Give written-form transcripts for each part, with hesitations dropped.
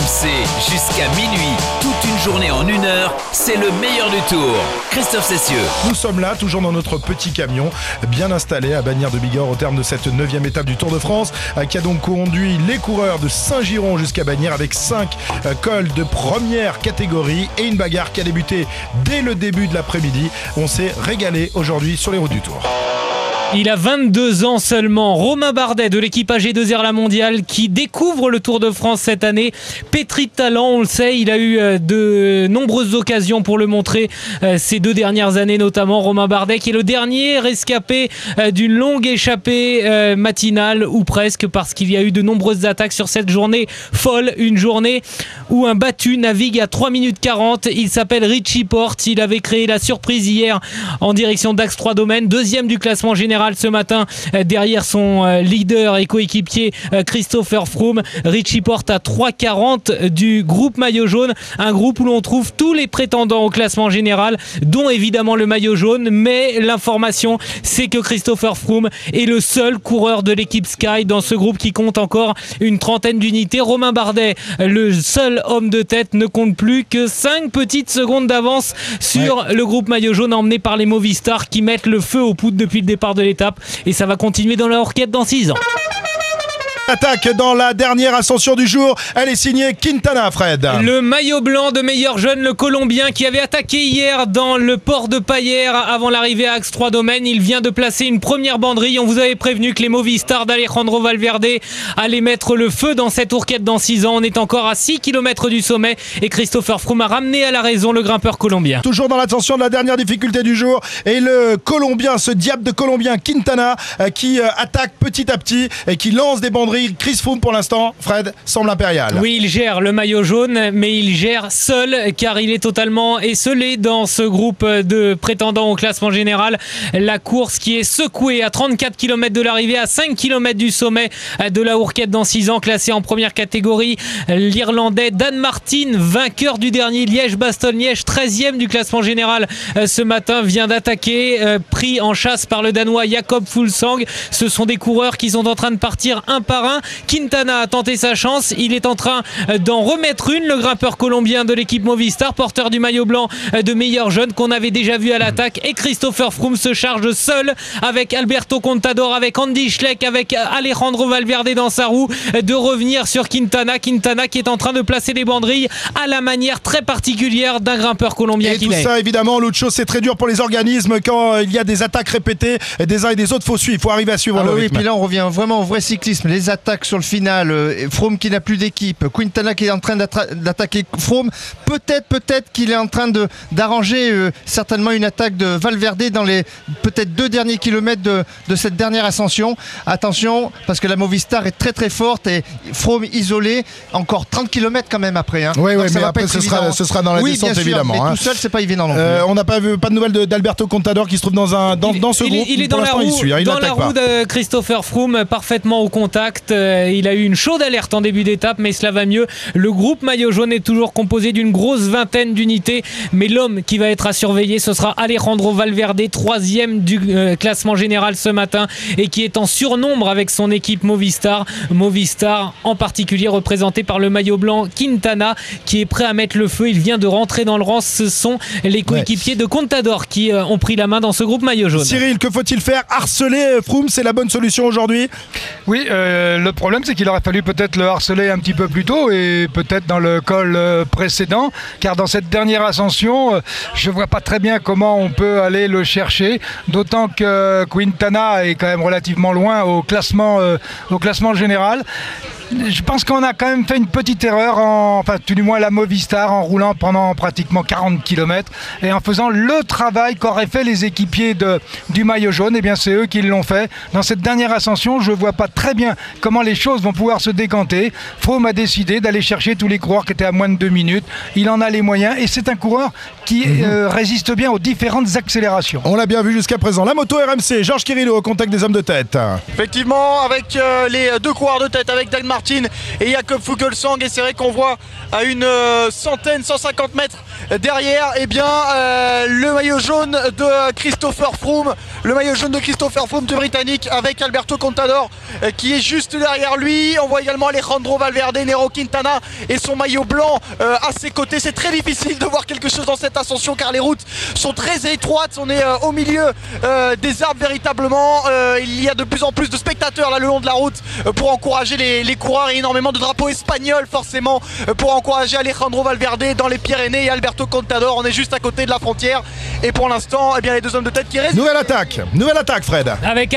RMC jusqu'à minuit, toute une journée en 1 heure, c'est le meilleur du tour. Christophe Cessieux. Nous sommes là, toujours dans notre petit camion, bien installé à Bagnères de Bigorre au terme de cette 9e étape du Tour de France, qui a donc conduit les coureurs de Saint-Giron jusqu'à Bagnères avec 5 cols de première catégorie et une bagarre qui a débuté dès le début de l'après-midi. On s'est régalé aujourd'hui sur les routes du Tour. Il a 22 ans seulement, Romain Bardet de l'équipe AG2R La Mondiale qui découvre le Tour de France cette année. Pétri de talent, on le sait, il a eu de nombreuses occasions pour le montrer ces 2 dernières années, notamment Romain Bardet qui est le dernier rescapé d'une longue échappée matinale ou presque, parce qu'il y a eu de nombreuses attaques sur cette journée folle, une journée où un battu navigue à 3 minutes 40. Il s'appelle Richie Porte, il avait créé la surprise hier en direction d'Axe 3 Domaines, 2e du classement général ce matin derrière son leader et coéquipier Christopher Froome. Richie Porte à 3,40 du groupe maillot jaune, un groupe où l'on trouve tous les prétendants au classement général, dont évidemment le maillot jaune, mais l'information c'est que Christopher Froome est le seul coureur de l'équipe Sky dans ce groupe qui compte encore une 30aine d'unités. Romain Bardet, le seul homme de tête, ne compte plus que 5 petites secondes d'avance sur le groupe maillot jaune emmené par les Movistar qui mettent le feu aux poudres depuis le départ de l'étape, et ça va continuer dans la Orquette dans 6 ans. Attaque dans la dernière ascension du jour, elle est signée Quintana, Fred. Le maillot blanc de meilleur jeune, le Colombien qui avait attaqué hier dans le port de Paillères avant l'arrivée à Axe 3 Domaines. Il vient de placer une première banderille. On vous avait prévenu que les Movistar d'Alejandro Valverde allaient mettre le feu dans cette Orquette dans 6 ans. On est encore à 6 km du sommet et Christopher Froome a ramené à la raison le grimpeur colombien. Toujours dans l'ascension de la dernière difficulté du jour, et le Colombien, ce diable de Colombien Quintana qui attaque petit à petit et qui lance des banderilles. Chris Froome pour l'instant, Fred, semble impérial. Oui, il gère le maillot jaune, mais il gère seul car il est totalement esselé dans ce groupe de prétendants au classement général. La course qui est secouée à 34 km de l'arrivée, à 5 km du sommet de la Ourquette dans 6 ans, classé en première catégorie. L'Irlandais Dan Martin, vainqueur du dernier Liège-Bastogne-Liège, 13e du classement général ce matin, vient d'attaquer, pris en chasse par le Danois Jakob Fuglsang. Ce sont des coureurs qui sont en train de partir un par un. Quintana a tenté sa chance, il est en train d'en remettre une, le grimpeur colombien de l'équipe Movistar, porteur du maillot blanc de meilleur jeune qu'on avait déjà vu à l'attaque, et Christopher Froome se charge seul avec Alberto Contador, avec Andy Schleck, avec Alejandro Valverde dans sa roue, de revenir sur Quintana qui est en train de placer des banderilles à la manière très particulière d'un grimpeur colombien. Et tout ça évidemment, l'autre chose, c'est très dur pour les organismes quand il y a des attaques répétées des uns et des autres. Faut suivre, faut arriver à suivre le rythme. Oui, puis là on revient vraiment au vrai cyclisme, les attaques sur le final, Froome qui n'a plus d'équipe, Quintana qui est en train d'attaquer Froome, peut-être qu'il est en train d'arranger certainement une attaque de Valverde dans les peut-être 2 derniers kilomètres de cette dernière ascension. Attention, parce que la Movistar est très très forte et Froome isolé, encore 30 km quand même après. Oui, mais après ce sera dans la descente, bien sûr, évidemment. Mais tout seul c'est pas évident non plus. On n'a pas de nouvelles d'Alberto Contador qui se trouve dans ce groupe. Il est dans la roue de Christopher Froome, parfaitement au contact. Il a eu une chaude alerte en début d'étape, mais cela va mieux. Le groupe maillot jaune est toujours composé d'une grosse vingtaine d'unités, mais l'homme qui va être à surveiller, ce sera Alejandro Valverde, 3e du classement général ce matin, et qui est en surnombre avec son équipe Movistar en particulier représenté par le maillot blanc Quintana, qui est prêt à mettre le feu. Il vient de rentrer dans le rang. Ce sont les coéquipiers de Contador qui ont pris la main dans ce groupe maillot jaune. Cyril, que faut-il faire? Harceler Froome, c'est la bonne solution aujourd'hui? Oui, le problème c'est qu'il aurait fallu peut-être le harceler un petit peu plus tôt et peut-être dans le col précédent, car dans cette dernière ascension, je vois pas très bien comment on peut aller le chercher, d'autant que Quintana est quand même relativement loin au classement général. Je pense qu'on a quand même fait une petite erreur, enfin tout du moins la Movistar, en roulant pendant pratiquement 40 km et en faisant le travail qu'auraient fait les équipiers du maillot jaune. Et bien c'est eux qui l'ont fait. Dans cette dernière ascension, je ne vois pas très bien comment les choses vont pouvoir se décanter. Froome a décidé d'aller chercher tous les coureurs qui étaient à moins de 2 minutes. Il en a les moyens et c'est un coureur qui résiste bien aux différentes accélérations. On l'a bien vu jusqu'à présent. La moto RMC, Georges Kirillo au contact des hommes de tête. Effectivement, avec les 2 coureurs de tête, avec Dan Martin et Jakob Fuglsang, et c'est vrai qu'on voit à une 150 mètres derrière, eh bien, le maillot jaune de Christopher Froome, le maillot jaune de Christopher Froome, du Britannique, avec Alberto Contador qui est juste derrière lui. On voit également Alejandro Valverde, Nairo Quintana et son maillot blanc à ses côtés. C'est très difficile de voir quelque chose dans cette ascension car les routes sont très étroites. On est au milieu des arbres véritablement. Il y a de plus en plus de spectateurs là le long de la route pour encourager les coureurs et énormément de drapeaux espagnols forcément pour encourager Alejandro Valverde dans les Pyrénées et Alberto Contador. On est juste à côté de la frontière et pour l'instant, eh bien, les deux hommes de tête qui restent. Nouvelle attaque Fred. Avec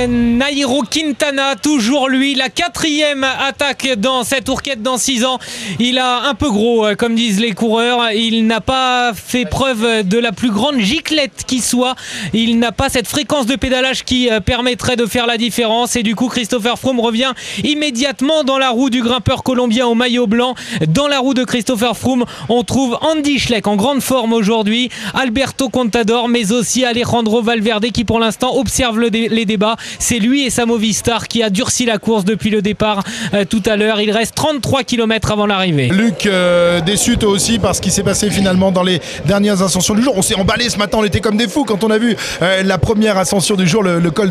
Nairo Quintana, toujours lui, la 4e attaque dans cette ourquette dans 6 ans. Il a un peu gros, comme disent les coureurs. Il n'a pas fait preuve de la plus grande giclette qui soit. Il n'a pas cette fréquence de pédalage qui permettrait de faire la différence. Et du coup, Christopher Froome revient immédiatement dans la roue du grimpeur colombien au maillot blanc. Dans la roue de Christopher Froome, on trouve Andy Schleck en grande forme aujourd'hui, Alberto Contador, mais aussi Alejandro Valverde qui pour l'instant observe les débats. C'est lui et sa Movistar qui a durci la course depuis le départ tout à l'heure. Il reste 33 km avant l'arrivée. Luc, déçu toi aussi par ce qui s'est passé finalement dans les dernières ascensions du jour. On s'est emballé ce matin, on était comme des fous quand on a vu la première ascension du jour, le col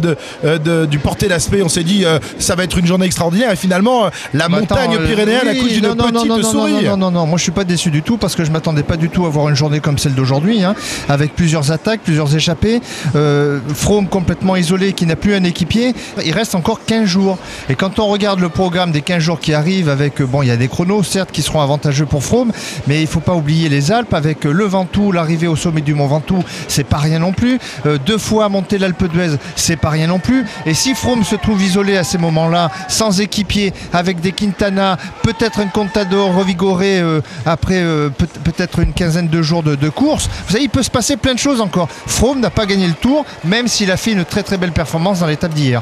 du Porté d'Aspet. On s'est dit ça va être une journée extraordinaire et finalement la montagne pyrénéenne accouche d'une petite souris. Non, moi je suis pas déçu du tout parce que je m'attendais pas du tout à voir une journée comme celle d'aujourd'hui, avec plusieurs attaques, plusieurs échappées. Froome complètement isolé qui n'a plus un équipier. Il reste encore 15 jours et quand on regarde le programme des 15 jours qui arrivent avec, il y a des chronos certes qui seront avantageux pour Froome, mais il faut pas oublier les Alpes avec le Ventoux, l'arrivée au sommet du Mont Ventoux, c'est pas rien non plus. 2 fois monter l'Alpe d'Huez, c'est pas rien non plus. Et si Froome se trouve isolé à ces moments-là, sans équipier, avec des Quintana, peut-être un Contador revigoré après peut-être une quinzaine de jours de course, vous savez, il peut se passer plein de choses encore. Froome n'a pas gagné le Tour, même s'il a fait une très très belle performance dans l'étape d'hier.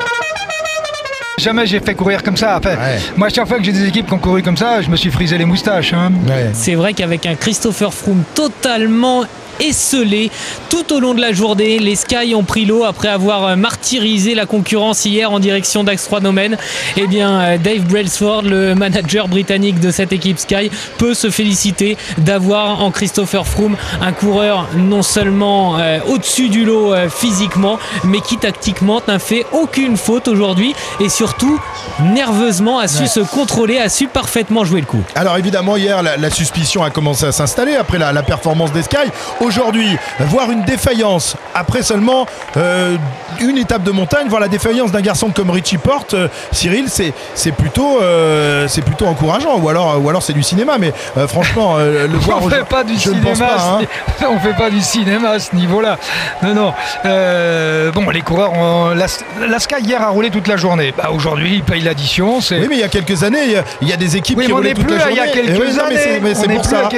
Jamais j'ai fait courir comme ça. Enfin, moi, chaque fois que j'ai des équipes qui ont couru comme ça, je me suis frisé les moustaches. C'est vrai qu'avec un Christopher Froome totalement esselé tout au long de la journée, les Sky ont pris l'eau après avoir martyrisé la concurrence hier en direction d'Ax-3-Domaine. Eh bien, Dave Brailsford, le manager britannique de cette équipe Sky, peut se féliciter d'avoir en Christopher Froome un coureur non seulement au-dessus du lot physiquement, mais qui tactiquement n'a fait aucune faute aujourd'hui et surtout nerveusement a su se contrôler, a su parfaitement jouer le coup. Alors évidemment hier la suspicion a commencé à s'installer après la performance des Sky. Aujourd'hui, voir une défaillance après seulement une étape de montagne, voir la défaillance d'un garçon comme Richie Porte, Cyril, c'est plutôt encourageant. Ou alors c'est du cinéma, mais franchement, le voir on fait pas du cinéma. On fait pas du cinéma à ce niveau-là. Non. Les coureurs, la Sky hier a roulé toute la journée. Aujourd'hui, ils payent l'addition. Oui, mais il y a quelques années, il y a des équipes qui roulaient toute la journée. Il y a quelques années. C'est pour ça.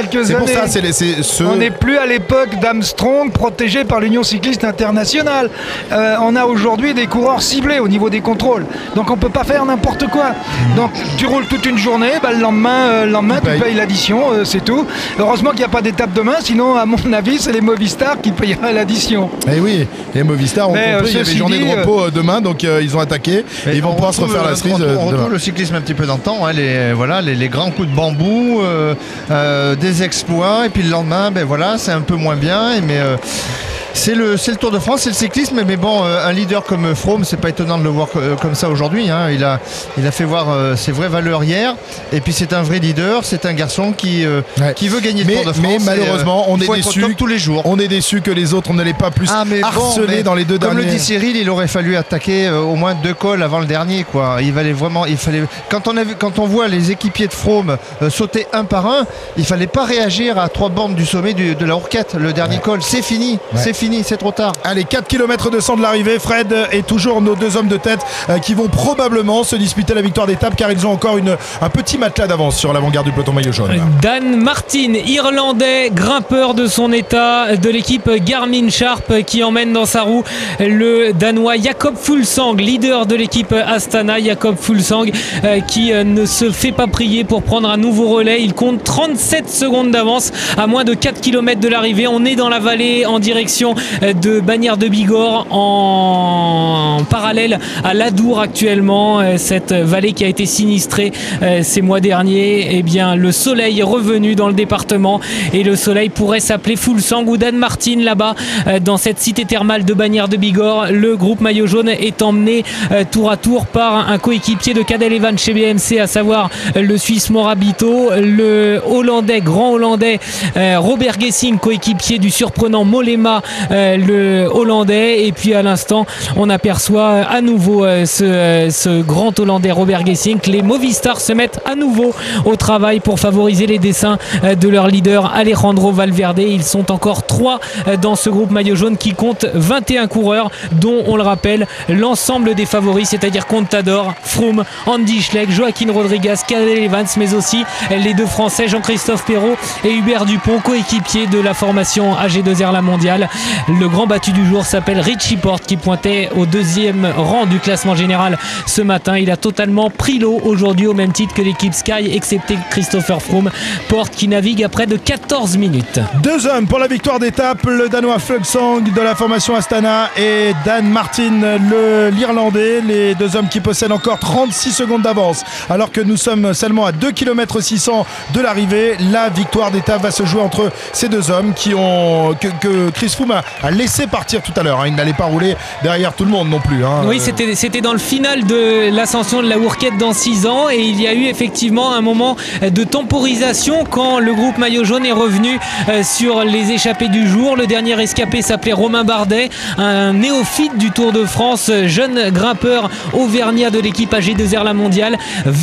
On n'est plus à l'époque d'Armstrong protégé par l'Union cycliste internationale. On a aujourd'hui des coureurs ciblés au niveau des contrôles. Donc on peut pas faire n'importe quoi. Donc tu roules toute une journée, le lendemain tu payes l'addition, c'est tout. Heureusement qu'il n'y a pas d'étape demain, sinon à mon avis c'est les Movistar qui payeraient l'addition. Et oui, les Movistar ont compris, il y avait journée de repos demain, donc ils ont attaqué et ils vont pouvoir se refaire la cerise. On retrouve le cyclisme un petit peu d'antan, les grands coups de bambou, des exploits, et puis le lendemain, c'est un peu moins bien, mais c'est le Tour de France, c'est le cyclisme, mais bon, un leader comme Froome, c'est pas étonnant de le voir comme ça aujourd'hui. Il a fait voir ses vraies valeurs hier, et puis c'est un vrai leader, c'est un garçon qui veut gagner le Tour de France. Mais malheureusement, on est déçu tous les jours. On est déçu que les autres ne l'aient pas plus harcelé dans les deux derniers. Comme le dit Cyril, il aurait fallu attaquer au moins 2 cols avant le dernier, quoi. Il fallait. Quand on voit les équipiers de Froome sauter un par un, il fallait pas réagir à 3 bornes du sommet de la Ourquette, le dernier col. C'est fini, c'est trop tard. Allez, 4 km 200 de l'arrivée, Fred, et toujours nos 2 hommes de tête qui vont probablement se disputer la victoire d'étape car ils ont encore un petit matelas d'avance sur l'avant-garde du peloton maillot jaune. Dan Martin, irlandais, grimpeur de son état, de l'équipe Garmin Sharp, qui emmène dans sa roue le danois Jakob Fuglsang, leader de l'équipe Astana. Jakob Fuglsang qui ne se fait pas prier pour prendre un nouveau relais. Il compte 37 secondes d'avance à moins de 4 km de l'arrivée. On est dans la vallée en direction station de Bagnères de Bigorre en parallèle à l'Adour actuellement, cette vallée qui a été sinistrée ces mois derniers. Eh bien, le soleil est revenu dans le département et le soleil pourrait s'appeler Fuglsang ou Dan Martin là-bas dans cette cité thermale de Bagnères de Bigorre. Le groupe maillot jaune est emmené tour à tour par un coéquipier de Cadel Evans chez BMC, à savoir le Suisse Morabito, le grand hollandais Robert Gesing, coéquipier du surprenant Mollema, le hollandais. Et puis à l'instant on aperçoit à nouveau ce grand hollandais Robert Gesing. Les Movistars se mettent à nouveau au travail pour favoriser les dessins de leur leader Alejandro Valverde. Ils sont encore 3 dans ce groupe maillot jaune qui compte 21 coureurs, dont, on le rappelle, l'ensemble des favoris, c'est-à-dire Contador, Froome, Andy Schleck, Joaquin Rodriguez, Cadel Evans, mais aussi les 2 Français Jean-Christophe Perrault et Hubert Dupont, coéquipiers de la formation AG2R La Mondiale. Le grand battu du jour s'appelle Richie Porte, qui pointait au 2e rang du classement général ce matin. Il a totalement pris l'eau aujourd'hui, au même titre que l'équipe Sky, excepté Christopher Froome. Porte qui navigue à près de 14 minutes. 2 hommes pour la victoire d'étape, le Danois Fuglsang de la formation Astana et Dan Martin, l'Irlandais. Les 2 hommes qui possèdent encore 36 secondes d'avance, alors que nous sommes seulement à 2 km 600 de l'arrivée. La victoire d'étape va se jouer entre ces 2 hommes que Chris Froome a laissé partir tout à l'heure. Il n'allait pas rouler derrière tout le monde non plus. Oui, c'était dans le final de l'ascension de la Hourquette dans 6 ans, et il y a eu effectivement un moment de temporisation quand le groupe maillot jaune est revenu sur les échappées du jour. Le dernier escapé s'appelait Romain Bardet, un néophyte du Tour de France, jeune grimpeur auvergnat de l'équipe AG2R La Mondiale,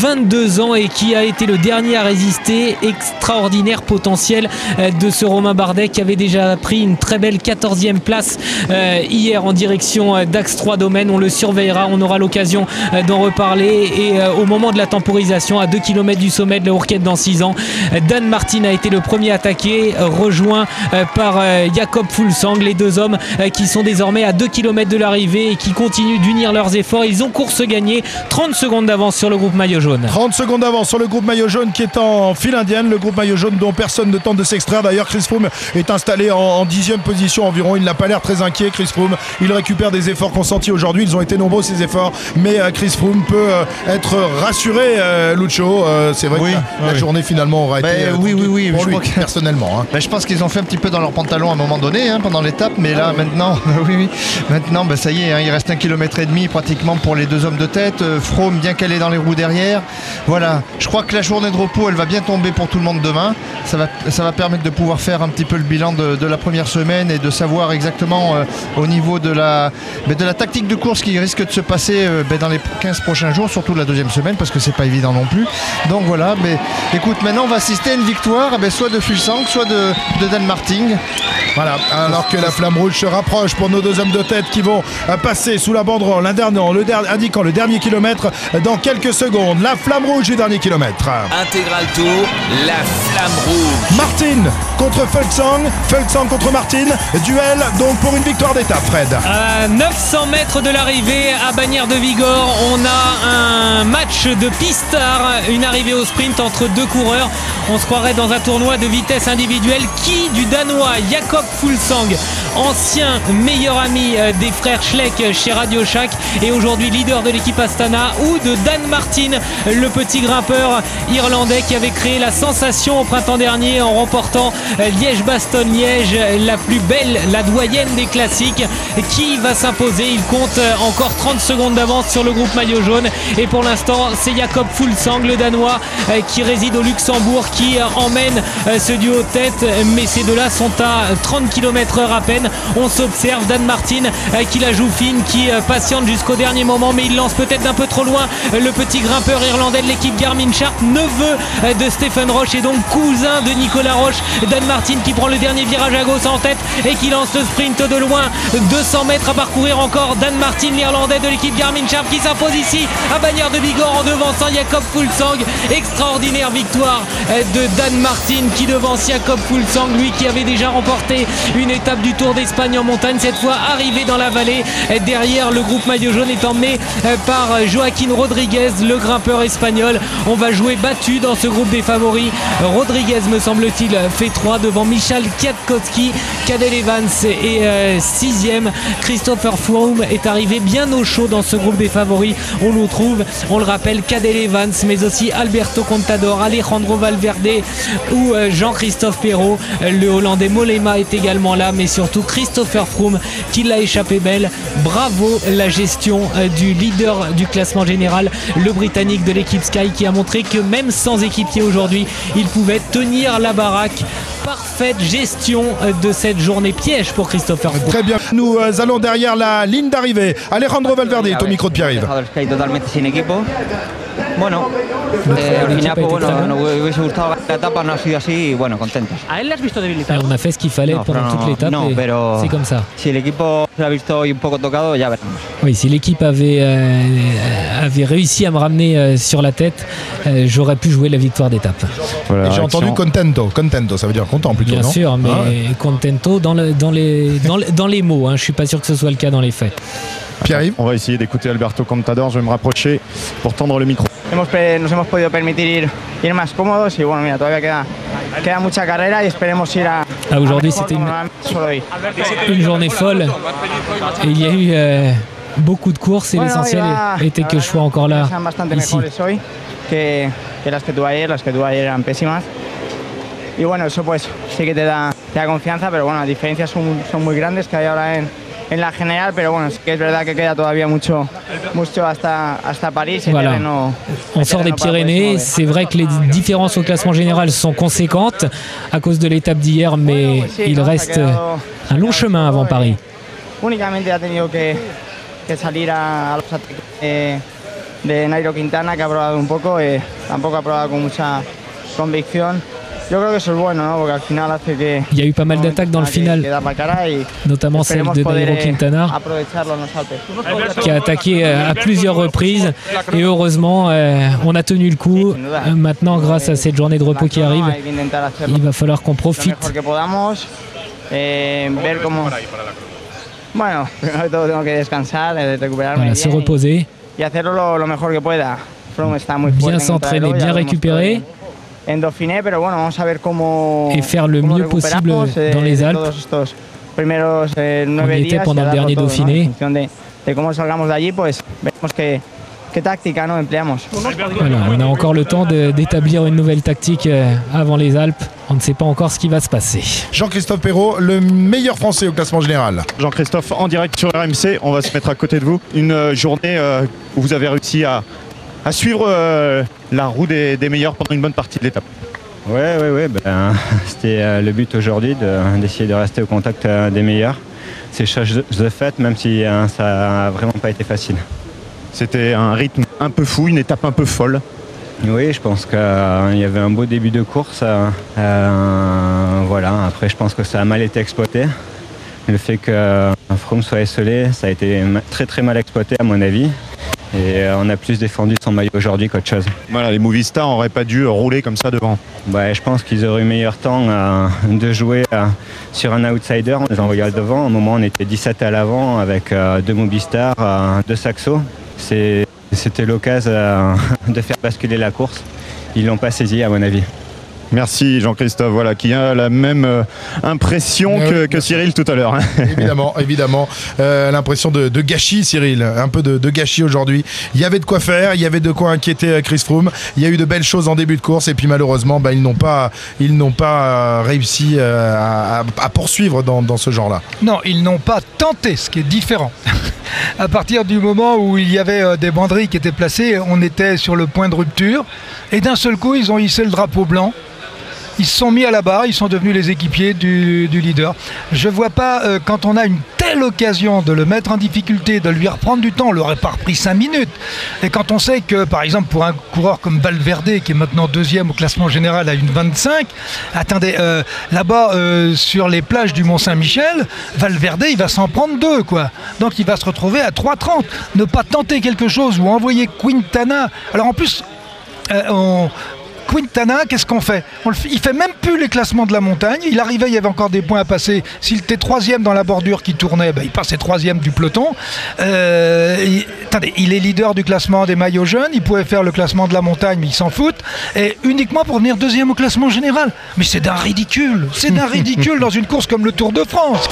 22 ans, et qui a été le dernier à résister. Extraordinaire potentiel de ce Romain Bardet, qui avait déjà pris une très belle 14e place hier en direction d'Axe 3 Domaines. On le surveillera, on aura l'occasion d'en reparler. Et au moment de la temporisation, à 2 km du sommet de la Hourquette dans 6 ans, Dan Martin a été le premier attaqué, rejoint par Jakob Fuglsang. Les 2 hommes qui sont désormais à 2 km de l'arrivée et qui continuent d'unir leurs efforts. Ils ont course gagnée, 30 secondes d'avance sur le groupe maillot jaune. 30 secondes d'avance sur le groupe maillot jaune qui est en file indienne, le groupe maillot jaune dont personne ne tente de s'extraire. D'ailleurs, Chris Froome est installé en 10e position environ. Il n'a pas l'air très inquiet, Chris Froome. Il récupère des efforts consentis aujourd'hui. Ils ont été nombreux, ces efforts, mais Chris Froome peut être rassuré, Lucho. C'est vrai que la journée finalement aura été oui, pour je lui, crois que personnellement. je pense qu'ils ont fait un petit peu dans leur pantalon à un moment donné pendant l'étape, mais là maintenant maintenant ça y est, il reste 1,5 km pratiquement pour les 2 hommes de tête. Froome bien calé dans les roues derrière. Voilà, je crois que la journée de repos elle va bien tomber pour tout le monde demain. Ça va permettre de pouvoir faire un petit peu le bilan de la première semaine et de savoir exactement au niveau de la tactique de course qui risque de se passer dans les 15 prochains jours, surtout la 2e semaine, parce que c'est pas évident non plus. Donc voilà, mais écoute, maintenant on va assister à une victoire soit de Fuglsang, soit de Dan Martin. Voilà, alors que la flamme rouge se rapproche pour nos 2 hommes de tête qui vont passer sous la banderole indiquant le dernier kilomètre dans quelques secondes. La flamme rouge du dernier kilomètre. Intégral Tour, la flamme rouge. Martin contre Fuglsang contre Martin. Duel donc pour une victoire d'étape, Fred. À 900 mètres de l'arrivée à Bagnères de Bigorre, on a un match de pistard, une arrivée au sprint entre 2 coureurs. On se croirait dans un tournoi de vitesse individuelle. Qui du Danois Jakob Fuglsang, ancien meilleur ami des frères Schleck chez Radio Shack et aujourd'hui leader de l'équipe Astana, ou de Dan Martin, le petit grimpeur irlandais qui avait créé la sensation au printemps dernier en remportant Liège-Bastogne-Liège, la plus belle, la doyenne des classiques. Qui va s'imposer? Il compte encore 30 secondes d'avance sur le groupe maillot jaune, et pour l'instant c'est Jakob Fuglsang, le Danois qui réside au Luxembourg, qui emmène ce duo de tête, mais ces 2-là sont à 30 km/h à peine. On s'observe Dan Martin qui la joue fine, qui patiente jusqu'au dernier moment, mais il lance peut-être d'un peu trop loin le petit grimpeur irlandais de l'équipe Garmin Sharp, neveu de Stephen Roche et donc cousin de Nicolas Roche. Dan Martin qui prend le dernier virage à gauche en tête et qui lance le sprint de loin. 200 mètres à parcourir encore. Dan Martin, l'Irlandais de l'équipe Garmin Sharp, qui s'impose ici à Bagnères de Bigorre en devançant Jakob Fuglsang. Extraordinaire victoire de Dan Martin qui devance Jakob Fuglsang, lui qui avait déjà remporté une étape du Tour d'Espagne en montagne, cette fois arrivé dans la vallée. Derrière, le groupe maillot jaune est emmené par Joaquin Rodriguez, le grimpeur espagnol. On va jouer battu dans ce groupe des favoris. Rodriguez, me semble-t-il, fait 3 devant Michal Kwiatkowski. Cadel Cadel Evans est 6e. Christopher Froome est arrivé bien au chaud dans ce groupe des favoris. On le trouve, on le rappelle, Cadel Evans, mais aussi Alberto Contador, Alejandro Valverde ou Jean-Christophe Perrault. Le Hollandais Mollema est également là, mais surtout Christopher Froome qui l'a échappé belle. Bravo la gestion du leader du classement général, le Britannique de l'équipe Sky, qui a montré que même sans équipier aujourd'hui, il pouvait tenir la baraque. Parfaite gestion de cette journée piège pour Christopher Froome. Très bien, nous allons derrière la ligne d'arrivée. Alejandro Valverde est au micro de Pierre-Yves. Bueno, al final, pues bueno, nos hubiese gustado ganar la etapa, no ha sido así y bueno, contentos. ¿A él le has visto debilitado? On a fait ce qu'il fallait pendant toute l'étape. No, pero c'est comme ça. Si el equipo se ha visto hoy un poco tocado, ya veremos. Oui, si l'équipe avait réussi à me ramener sur la tête, j'aurais pu jouer la victoire d'étape. Voilà, j'ai entendu contento, ça veut dire content plutôt, bien non? Bien sûr, mais contento dans les mots. Je suis pas sûr que ce soit le cas dans les faits. Pierre-Yves, on va essayer d'écouter Alberto Contador. Je vais me rapprocher pour tendre le micro. Nos hemos podido permitir ir más cómodos y bueno, mira, todavía queda mucha carrera y esperemos ir a... Aujourd'hui, c'était une journée folle et il y a eu beaucoup de courses et l'essentiel était que je sois encore là, ici. Que las que tuve ayer eran pésimas. Y bueno, eso pues sí que te da confianza, pero bueno, las diferencias son muy grandes que hay ahora en la general, pero bueno, sí que es verdad que queda todavía mucho hasta París. Voilà. On sort des Pyrénées, c'est vrai que les différences au classement général sont conséquentes à cause de l'étape d'hier, mais il reste un long chemin avant Paris. Únicamente ha tenido que salir a los ataques de Nairo Quintana, que ha probado un poco, tampoco ha probado con mucha convicción. Yo creo que eso es bueno, ¿no? Porque al final hace que... Il y a eu pas mal d'attaques dans le final, notamment celle de Nairo Quintana, qui a attaqué à plusieurs reprises. Et heureusement, on a tenu le coup. Maintenant, grâce à cette journée de repos qui arrive, il va falloir qu'on profite. Bueno, primero de todo tengo que descansar, recuperarme bien, se reposer, y hacerlo lo mejor que pueda. Froome está muy bien s'entraîner, bien récupérer. En Dauphiné, pero bueno, vamos a ver cómo et faire le mieux possible dans les Alpes. Primeros 9 días pendant le dernier Dauphiné. En función de cómo salgamos de allí, pues veremos qué táctica no empleamos. Voilà, on a encore le temps d'établir une nouvelle tactique avant les Alpes. On ne sait pas encore ce qui va se passer. Jean-Christophe Perrault, le meilleur français au classement général. Jean-Christophe, en direct sur RMC, on va se mettre à côté de vous. Une journée où vous avez réussi à suivre la roue des meilleurs pendant une bonne partie de l'étape. Oui, c'était le but aujourd'hui d'essayer de rester au contact des meilleurs. C'est chose de fait, même si ça n'a vraiment pas été facile. C'était un rythme un peu fou, une étape un peu folle. Oui, je pense qu'il y avait un beau début de course. Voilà. Après, je pense que ça a mal été exploité. Le fait que Froome soit esselé, ça a été très très mal exploité à mon avis. Et on a plus défendu son maillot aujourd'hui qu'autre chose. Voilà, les Movistar n'auraient pas dû rouler comme ça devant. Je pense qu'ils auraient eu meilleur temps de jouer sur un outsider en les envoyant devant. À un moment, on était 17 à l'avant avec 2 Movistar, 2 Saxo. C'était l'occasion de faire basculer la course. Ils ne l'ont pas saisi à mon avis. Merci Jean-Christophe, voilà, qui a la même impression que Cyril tout à l'heure. Évidemment. L'impression de gâchis, Cyril, un peu de gâchis aujourd'hui. Il y avait de quoi faire, il y avait de quoi inquiéter Chris Froome. Il y a eu de belles choses en début de course et puis malheureusement, ils n'ont pas réussi à poursuivre dans ce genre-là. Non, ils n'ont pas tenté, ce qui est différent. À partir du moment où il y avait des banderilles qui étaient placées, on était sur le point de rupture et d'un seul coup, ils ont hissé le drapeau blanc. Ils se sont mis à la barre, ils sont devenus les équipiers du leader. Je ne vois pas, quand on a une telle occasion de le mettre en difficulté, de lui reprendre du temps, on l'aurait pas repris 5 minutes. Et quand on sait que, par exemple, pour un coureur comme Valverde, qui est maintenant 2e au classement général à 1,25, attendez, là-bas, sur les plages du Mont-Saint-Michel, Valverde, il va s'en prendre 2, quoi. Donc il va se retrouver à 3,30. Ne pas tenter quelque chose ou envoyer Quintana. Alors en plus, Quintana, qu'est-ce qu'on fait? Il fait même plus les classements de la montagne. Il arrivait, il y avait encore des points à passer. S'il était 3e dans la bordure qui tournait, il passait 3e du peloton. Attendez, il est leader du classement des maillots jaunes. Il pouvait faire le classement de la montagne, mais il s'en fout. Et uniquement pour venir 2e au classement général. Mais c'est d'un ridicule. C'est d'un ridicule dans une course comme le Tour de France.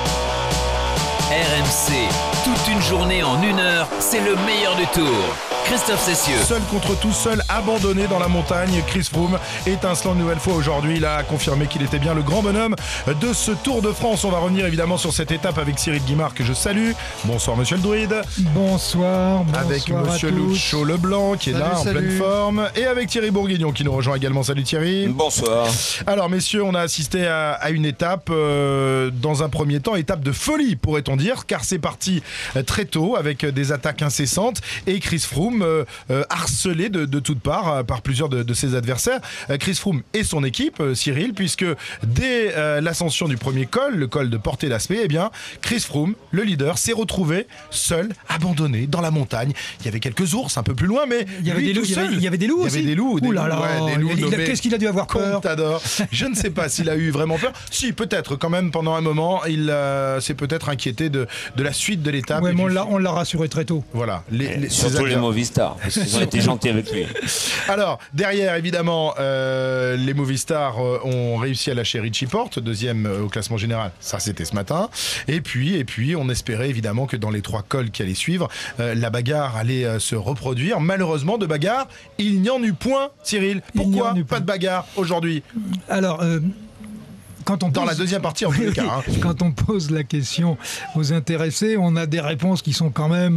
RMC, toute une journée en 1 heure, c'est le meilleur du Tour. Christophe Cessieux. Seul contre tout, seul abandonné dans la montagne, Chris Froome, étincelant une nouvelle fois aujourd'hui. Il a confirmé qu'il était bien le grand bonhomme de ce Tour de France. On va revenir évidemment sur cette étape avec Cyril Guimard que je salue. Bonsoir monsieur le druide. Bonsoir. Avec monsieur Lucho Leblanc qui est là en pleine forme. Et avec Thierry Bourguignon qui nous rejoint également. Salut Thierry. Bonsoir. Alors messieurs, on a assisté à une étape, dans un premier temps, étape de folie pourrait-on dire, car c'est parti très tôt avec des attaques incessantes et Chris Froome harcelé de toutes parts par plusieurs de ses adversaires. Chris Froome et son équipe, Cyril, puisque dès l'ascension du premier col, le col de Portet d'Aspet, eh bien, Chris Froome, le leader, s'est retrouvé seul, abandonné dans la montagne. Il y avait quelques ours un peu plus loin, mais il y avait des loups. Il y avait des loups aussi. Il y avait des loups. Qu'est-ce qu'il a dû avoir peur? Contador. Je ne sais pas s'il a eu vraiment peur. Si, peut-être quand même pendant un moment, il s'est peut-être inquiété de la suite de l'étape. Ouais, mais on l'a rassuré très tôt. Voilà. Surtout les Movistar. Ils ont été gentils avec lui. Alors, derrière, évidemment, les Movistar ont réussi à lâcher Richie Porte, 2e au classement général. Ça, c'était ce matin. Et puis, on espérait évidemment que dans les 3 cols qui allaient suivre, la bagarre allait se reproduire. Malheureusement, de bagarre, il n'y en eut point, Cyril. Pourquoi pas de bagarre aujourd'hui? Alors... dans la deuxième partie en tous les cas. Hein. Quand on pose la question aux intéressés, on a des réponses qui sont quand même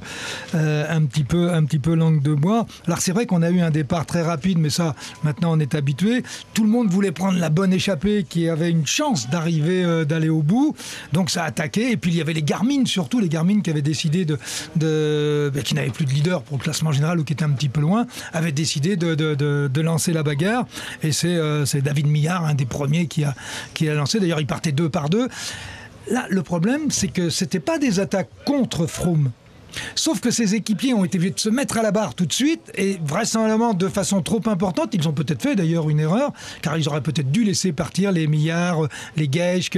un petit peu langue de bois. Alors c'est vrai qu'on a eu un départ très rapide, mais ça, maintenant on est habitué. Tout le monde voulait prendre la bonne échappée qui avait une chance d'arriver, d'aller au bout. Donc ça a attaqué. Et puis il y avait les Garmin, surtout les Garmin qui avaient décidé qui n'avaient plus de leader pour le classement général ou qui étaient un petit peu loin, avaient décidé de lancer la bagarre. Et c'est David Millard, un des premiers qui a lancé. D'ailleurs, il partait 2 par 2. Là, le problème, c'est que c'était pas des attaques contre Froome. Sauf que ses équipiers ont été obligés de se mettre à la barre tout de suite et vraisemblablement de façon trop importante. Ils ont peut-être fait d'ailleurs une erreur, car ils auraient peut-être dû laisser partir les Millard, les Geschke,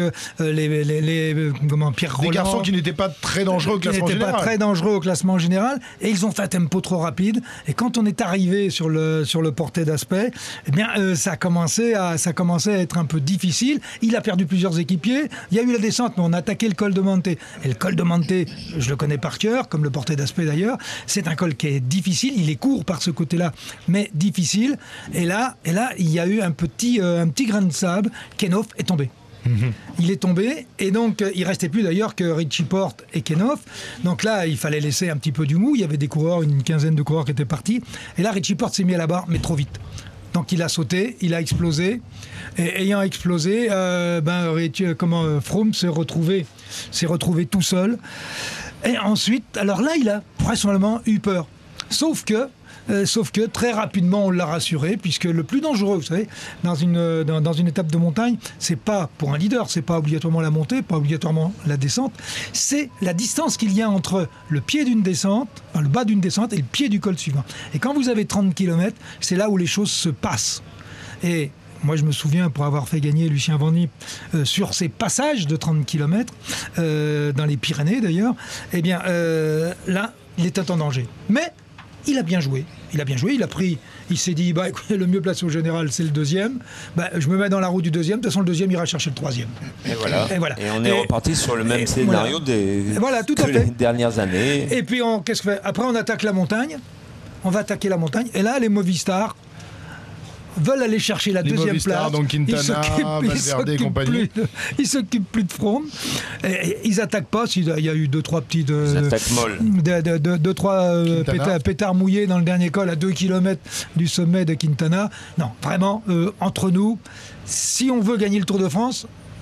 Pierre Roland. Des garçons qui n'étaient pas très dangereux au classement général. Pas très dangereux au classement général, et ils ont fait un tempo trop rapide. Et quand on est arrivé sur le Portet d'Aspet, eh bien ça a commencé à être un peu difficile. Il a perdu plusieurs équipiers. Il y a eu la descente, mais on a attaqué le col de Monte. Et le col de Monte, je le connais par cœur, comme le Portet d'Aspet d'ailleurs. C'est un col qui est difficile. Il est court par ce côté-là, mais difficile. Et là, il y a eu un petit grain de sable. Kenoff est tombé. Il est tombé et donc il restait plus d'ailleurs que Richie Porte et Kenoff. Donc là il fallait laisser un petit peu du mou. Il y avait des coureurs, une quinzaine de coureurs qui étaient partis. Et là Richie Porte s'est mis à la barre, mais trop vite. Donc il a sauté, il a explosé. Et ayant explosé, Froome s'est retrouvé tout seul. Et ensuite, alors là il a vraisemblablement eu peur. Sauf que très rapidement on l'a rassuré, puisque le plus dangereux, vous savez, dans une étape de montagne, c'est pas pour un leader, c'est pas obligatoirement la montée, pas obligatoirement la descente, c'est la distance qu'il y a entre le pied d'une descente, le bas d'une descente et le pied du col suivant. Et quand vous avez 30 km, c'est là où les choses se passent. Et moi, je me souviens, pour avoir fait gagner Lucien Vanny sur ces passages de 30 km, dans les Pyrénées d'ailleurs, eh bien, là, il était en danger. Mais il a bien joué. Il s'est dit, écoutez, le mieux placé au général, c'est le deuxième. Je me mets dans la roue du deuxième. De toute façon, le deuxième ira chercher le troisième. Et voilà. Et on est reparti sur le même scénario des dernières années. Et puis, qu'est-ce qu'on fait? Après, on attaque la montagne. On va attaquer la montagne. Et là, les Movistar veulent aller chercher la deuxième place. Donc Quintana, Valverde et compagnie. Ils s'occupent plus de Froome. Ils attaquent pas. Il y a eu 2-3 petites... attaques molles. 2-3 pétards mouillés dans le dernier col à 2 km du sommet de Quintana. Non, vraiment, entre nous, si on veut gagner le Tour de France,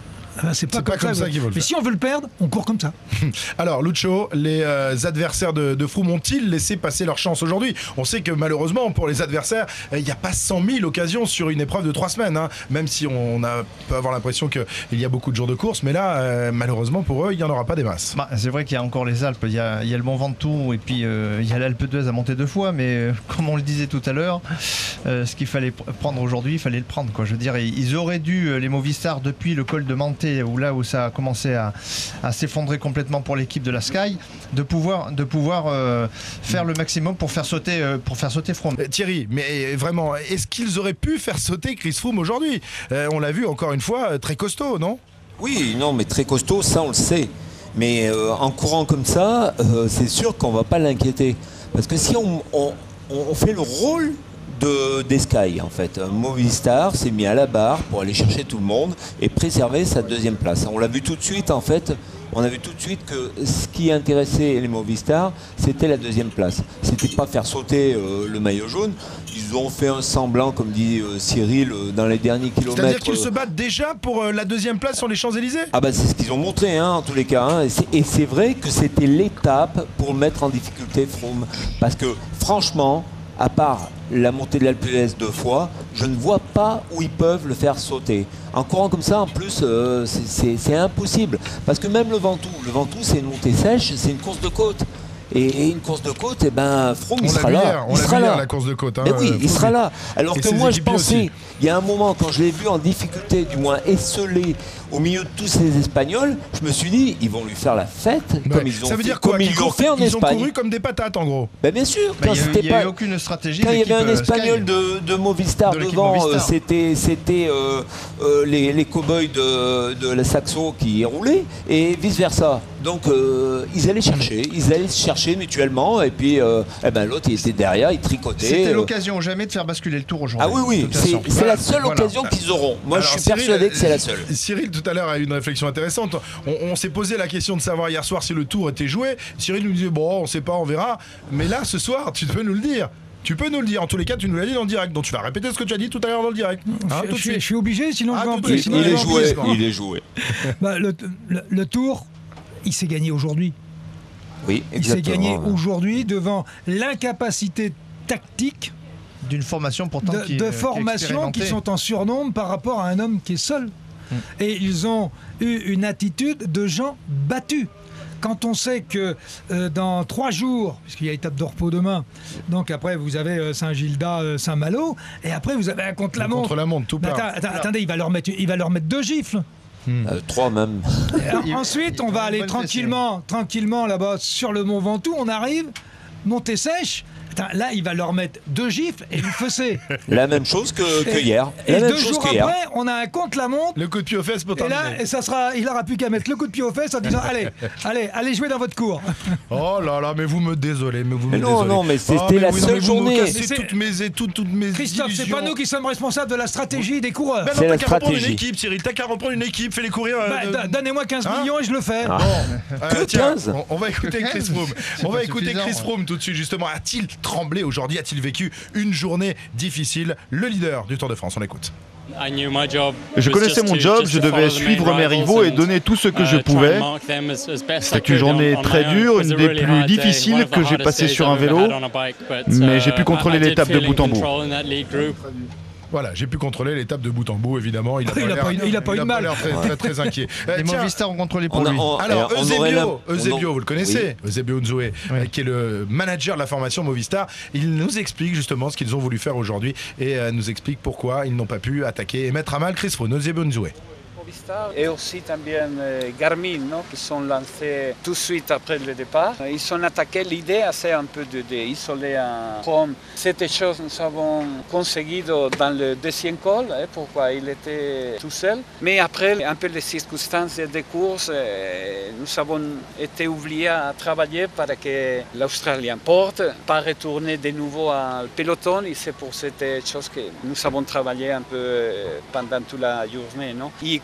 C'est pas comme ça qu'ils veulent. Mais si on veut le perdre, on court comme ça. Alors, Lucho, les adversaires de Froome ont-ils laissé passer leur chance aujourd'hui? On sait que malheureusement, pour les adversaires, il n'y a pas 100 000 occasions sur une épreuve de 3 semaines. Hein. Même si on peut avoir l'impression qu'il y a beaucoup de jours de course. Mais là, malheureusement pour eux, il n'y en aura pas des masses. C'est vrai qu'il y a encore les Alpes. Il y a le Mont Ventoux et puis il y a l'Alpe d'Huez à monter 2 fois. Mais comme on le disait tout à l'heure, ce qu'il fallait prendre aujourd'hui, il fallait le prendre. Je veux dire, ils auraient dû, les Movistar, depuis le col de Manté, où ça a commencé à s'effondrer complètement pour l'équipe de la Sky, de pouvoir faire le maximum pour faire sauter Froome. Thierry, mais vraiment, est-ce qu'ils auraient pu faire sauter Chris Froome aujourd'hui? On l'a vu encore une fois, très costaud, non? Oui, non, mais très costaud, ça on le sait. Mais en courant comme ça, c'est sûr qu'on ne va pas l'inquiéter. Parce que si on fait le rôle des Sky, en fait. Movistar s'est mis à la barre pour aller chercher tout le monde et préserver sa 2e place. On l'a vu tout de suite, en fait. On a vu tout de suite que ce qui intéressait les Movistar, c'était la 2e place. C'était pas faire sauter le maillot jaune. Ils ont fait un semblant, comme dit Cyril, dans les derniers kilomètres. C'est-à-dire qu'ils se battent déjà pour la 2e place sur les Champs-Élysées? Ah bah c'est ce qu'ils ont montré, hein, en tous les cas. Hein. Et c'est vrai que c'était l'étape pour mettre en difficulté Froome. Parce que franchement, à part la montée de l'Alpe d'Huez 2 fois, je ne vois pas où ils peuvent le faire sauter. En courant comme ça, en plus, c'est impossible. Parce que même le Ventoux, c'est une montée sèche, c'est une course de côte. Et une course de côte, Froome, il sera là. Il sera là, la course de côte. Hein, mais oui, il sera là. Alors que moi, je pensais, il y a un moment, quand je l'ai vu en difficulté, du moins esselé, au milieu de tous ces Espagnols, je me suis dit, ils vont lui faire la fête, comme ils ont ça veut fait, dire quoi, comme ils l'ont fait en Espagne. Ils ont couru comme des patates, en gros. Bien sûr. Il n'y a eu aucune stratégie. Quand il y avait un Espagnol de Movistar devant, c'était les cow-boys de la Saxo qui roulaient, et vice-versa. Donc, ils allaient chercher mutuellement, et puis l'autre, il était derrière, il tricotait. C'était l'occasion jamais de faire basculer le tour aujourd'hui. Ah oui, c'est la seule occasion qu'ils auront. Moi, alors, je suis persuadé que c'est la seule. Cyril, tout à l'heure, a eu une réflexion intéressante. On s'est posé la question de savoir hier soir si le tour était joué. Cyril nous disait, bon, on sait pas, on verra. Mais là, ce soir, tu peux nous le dire. Tu peux nous le dire. En tous les cas, tu nous l'as dit dans le direct. Donc tu vas répéter ce que tu as dit tout à l'heure dans le direct. Hein, je suis obligé, sinon je vais en plus. Il est joué. Le tour, il s'est gagné aujourd'hui. Oui, exactement. Il s'est gagné aujourd'hui devant l'incapacité tactique d'une formation pourtant qui sont en surnombre par rapport à un homme qui est seul. Et ils ont eu une attitude de gens battus. Quand on sait que dans 3 jours, puisqu'il y a étape de repos demain, donc après vous avez Saint-Gildas, Saint-Malo, et après vous avez un contre-la-montre. Contre-la-montre, tout part. Attendez, il va leur mettre 2 gifles. 3 même. Ensuite, on va aller tranquillement là-bas sur le Mont Ventoux. On arrive, montée sèche. Là, il va leur mettre 2 gifles et une fessée. La même chose que hier. Et 2 jours après, on a un contre-la-montre. Le coup de pied aux fesses pour terminer. Et là, il n'aura plus qu'à mettre le coup de pied aux fesses en disant allez jouer dans votre cour. Oh là là, mais vous me désolez. Non, mais c'était la seule journée. Toutes mes Christophe, c'est pas nous qui sommes responsables de la stratégie des coureurs. Ben non, t'as qu'à reprendre une équipe, Cyril. T'as qu'à reprendre une équipe, fais-les courir. Donnez-moi 15 millions et je le fais. Que 15 on va écouter Chris Froome. On va écouter Chris Froome tout de suite, justement. A-t-il tremblé aujourd'hui? A-t-il vécu une journée difficile? Le leader du Tour de France, on l'écoute. Je connaissais mon job, je devais suivre mes rivaux et donner tout ce que je pouvais. C'était une journée très dure, une des plus difficiles que j'ai passées sur un vélo, mais j'ai pu contrôler l'étape de bout en bout. Voilà, j'ai pu contrôler l'étape de bout en bout, évidemment. Il a pas eu de mal. Très inquiet. Les Movistar ont contrôlé pour lui. Alors, Eusebio, vous le connaissez, Eusebio Nzoué, qui est le manager de la formation Movistar. Il nous explique justement ce qu'ils ont voulu faire aujourd'hui et nous explique pourquoi ils n'ont pas pu attaquer et mettre à mal Chris Froome. Eusebio Nzoué. Et aussi también Garmin, ¿no? Qui sont lancés tout de suite après le départ. Ils ont attaqué l'idée, c'est un peu d'isoler un Froome. Cette chose nous avons conseguido dans le 2e col, pourquoi il était tout seul. Mais après, un peu les circonstances des courses, nous avons été obligés à travailler pour que l'Australien porte, pas retourner de nouveau au peloton. Et c'est pour cette chose que nous avons travaillé un peu pendant toute la journée, non? Et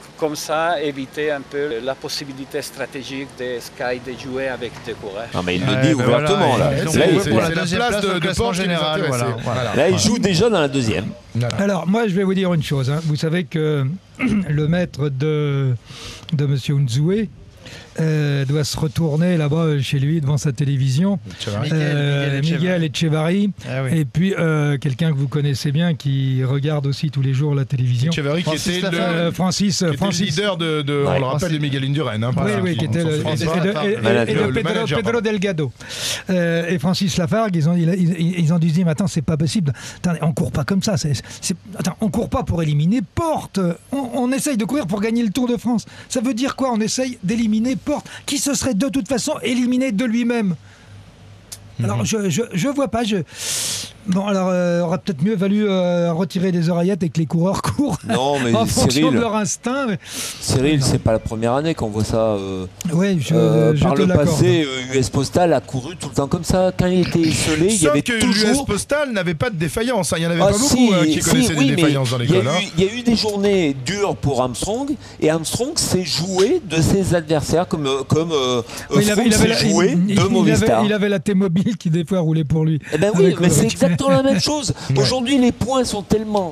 comme ça, éviter un peu la possibilité stratégique de Sky de jouer avec des coureurs. Non, mais il le dit ouvertement. Voilà, là. c'est pour la deuxième place de classement général. Voilà. Là, il joue déjà dans la deuxième. Alors, moi, je vais vous dire une chose. Vous savez que le maître de M. Unzoué doit se retourner là-bas chez lui devant sa télévision. Miguel Echevarri. Ah oui. Et puis quelqu'un que vous connaissez bien qui regarde aussi tous les jours la télévision. Echevarri qui était Francis le leader on le rappelle, de Miguel Indurain. Oui, qui était le Pedro Delgado. Et Francis Lafargue, ils ont dû se dire, mais attends, c'est pas possible. Attends, on court pas comme ça. Attends, on court pas pour éliminer Porte. On essaye de courir pour gagner le Tour de France. Ça veut dire quoi? On essaye d'éliminer Porte, qui se serait de toute façon éliminé de lui-même. Alors je vois pas. Bon, alors aurait peut-être mieux valu retirer les oreillettes et que les coureurs courent non, mais en fonction de leur instinct. Cyril, c'est pas la première année qu'on voit ça. Oui, par le passé, US Postal a couru tout le temps comme ça. Quand il était isolé, il y avait toujours. US Postal n'avait pas de défaillance. Il y en avait pas beaucoup qui connaissaient des défaillances dans l'école. Il y a eu des journées dures pour Armstrong, et Armstrong s'est joué de ses adversaires comme Froome s'est joué de Movistar. Il avait la T-Mobile qui des fois roulait pour lui. Eh ben oui, mais c'est exactement la même chose. Aujourd'hui, les points sont tellement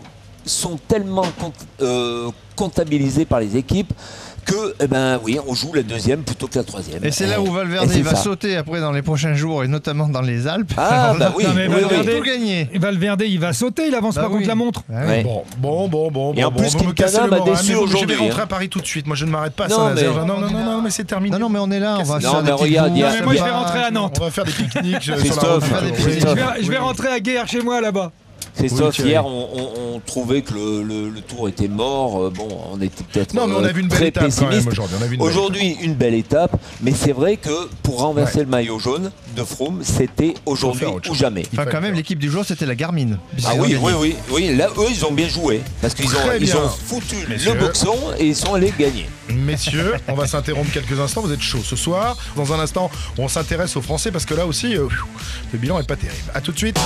comptabilisés par les équipes que, on joue la deuxième plutôt que la troisième. Et c'est là où Valverde va sauter après dans les prochains jours, et notamment dans les Alpes. Ah, bah oui, Valverde, tout gagner. Valverde, il va sauter, il avance pas contre la montre. Bon. Et en plus, vous me cassez le moral. déçu aujourd'hui. Je vais rentrer à Paris tout de suite. Moi, je ne m'arrête pas à Saint-Nazaire. Non, mais c'est terminé. Non, mais on est là. On va faire des regarde, moi, je vais rentrer à Nantes. On va faire des pique-niques. Je vais rentrer à Guerre chez moi là-bas. Christophe, hier, on trouvait que le tour était mort. On était peut-être mais on a vu une belle étape quand même aujourd'hui. Une belle étape, mais c'est vrai que pour renverser le maillot jaune de Froome, c'était aujourd'hui ou jamais. Enfin, quand même, l'équipe du jour, c'était la Garmin. Ah oui. Là, eux, ils ont bien joué parce qu'ils ont foutu le boxon et ils sont allés gagner. Messieurs, on va s'interrompre quelques instants. Vous êtes chauds ce soir. Dans un instant, on s'intéresse aux Français parce que là aussi, le bilan est pas terrible. À tout de suite.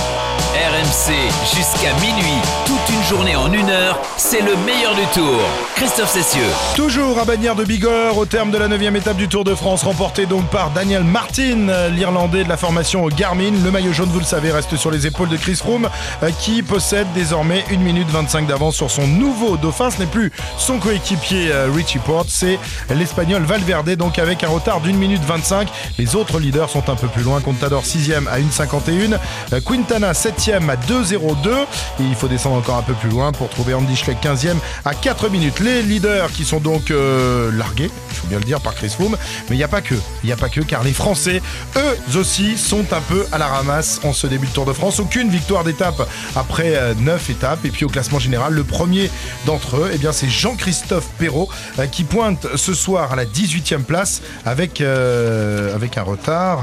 RMC jusqu'à minuit, toute une journée en 1 heure, c'est le meilleur du Tour. Christophe Cessieux. Toujours à Bagnères de Bigorre, au terme de la 9e étape du Tour de France, remportée donc par Daniel Martin, l'Irlandais de la formation Garmin. Le maillot jaune, vous le savez, reste sur les épaules de Chris Froome, qui possède désormais 1 minute 25 d'avance sur son nouveau dauphin. Ce n'est plus son coéquipier Richie Porte, c'est l'Espagnol Valverde, donc avec un retard d'1 minute 25. Les autres leaders sont un peu plus loin. Contador 6e à 1,51. Quintana 7e à 2,02. Et il faut descendre encore un peu plus loin pour trouver Andy Schleck 15e à 4 minutes. Les leaders qui sont donc largués, il faut bien le dire, par Chris Froome. Mais il n'y a pas que, car les Français, eux aussi, sont un peu à la ramasse en ce début de Tour de France. Aucune victoire d'étape après 9 étapes. Et puis au classement général, le premier d'entre eux, c'est Jean-Christophe Perrault qui pointe ce soir à la 18e place avec un retard,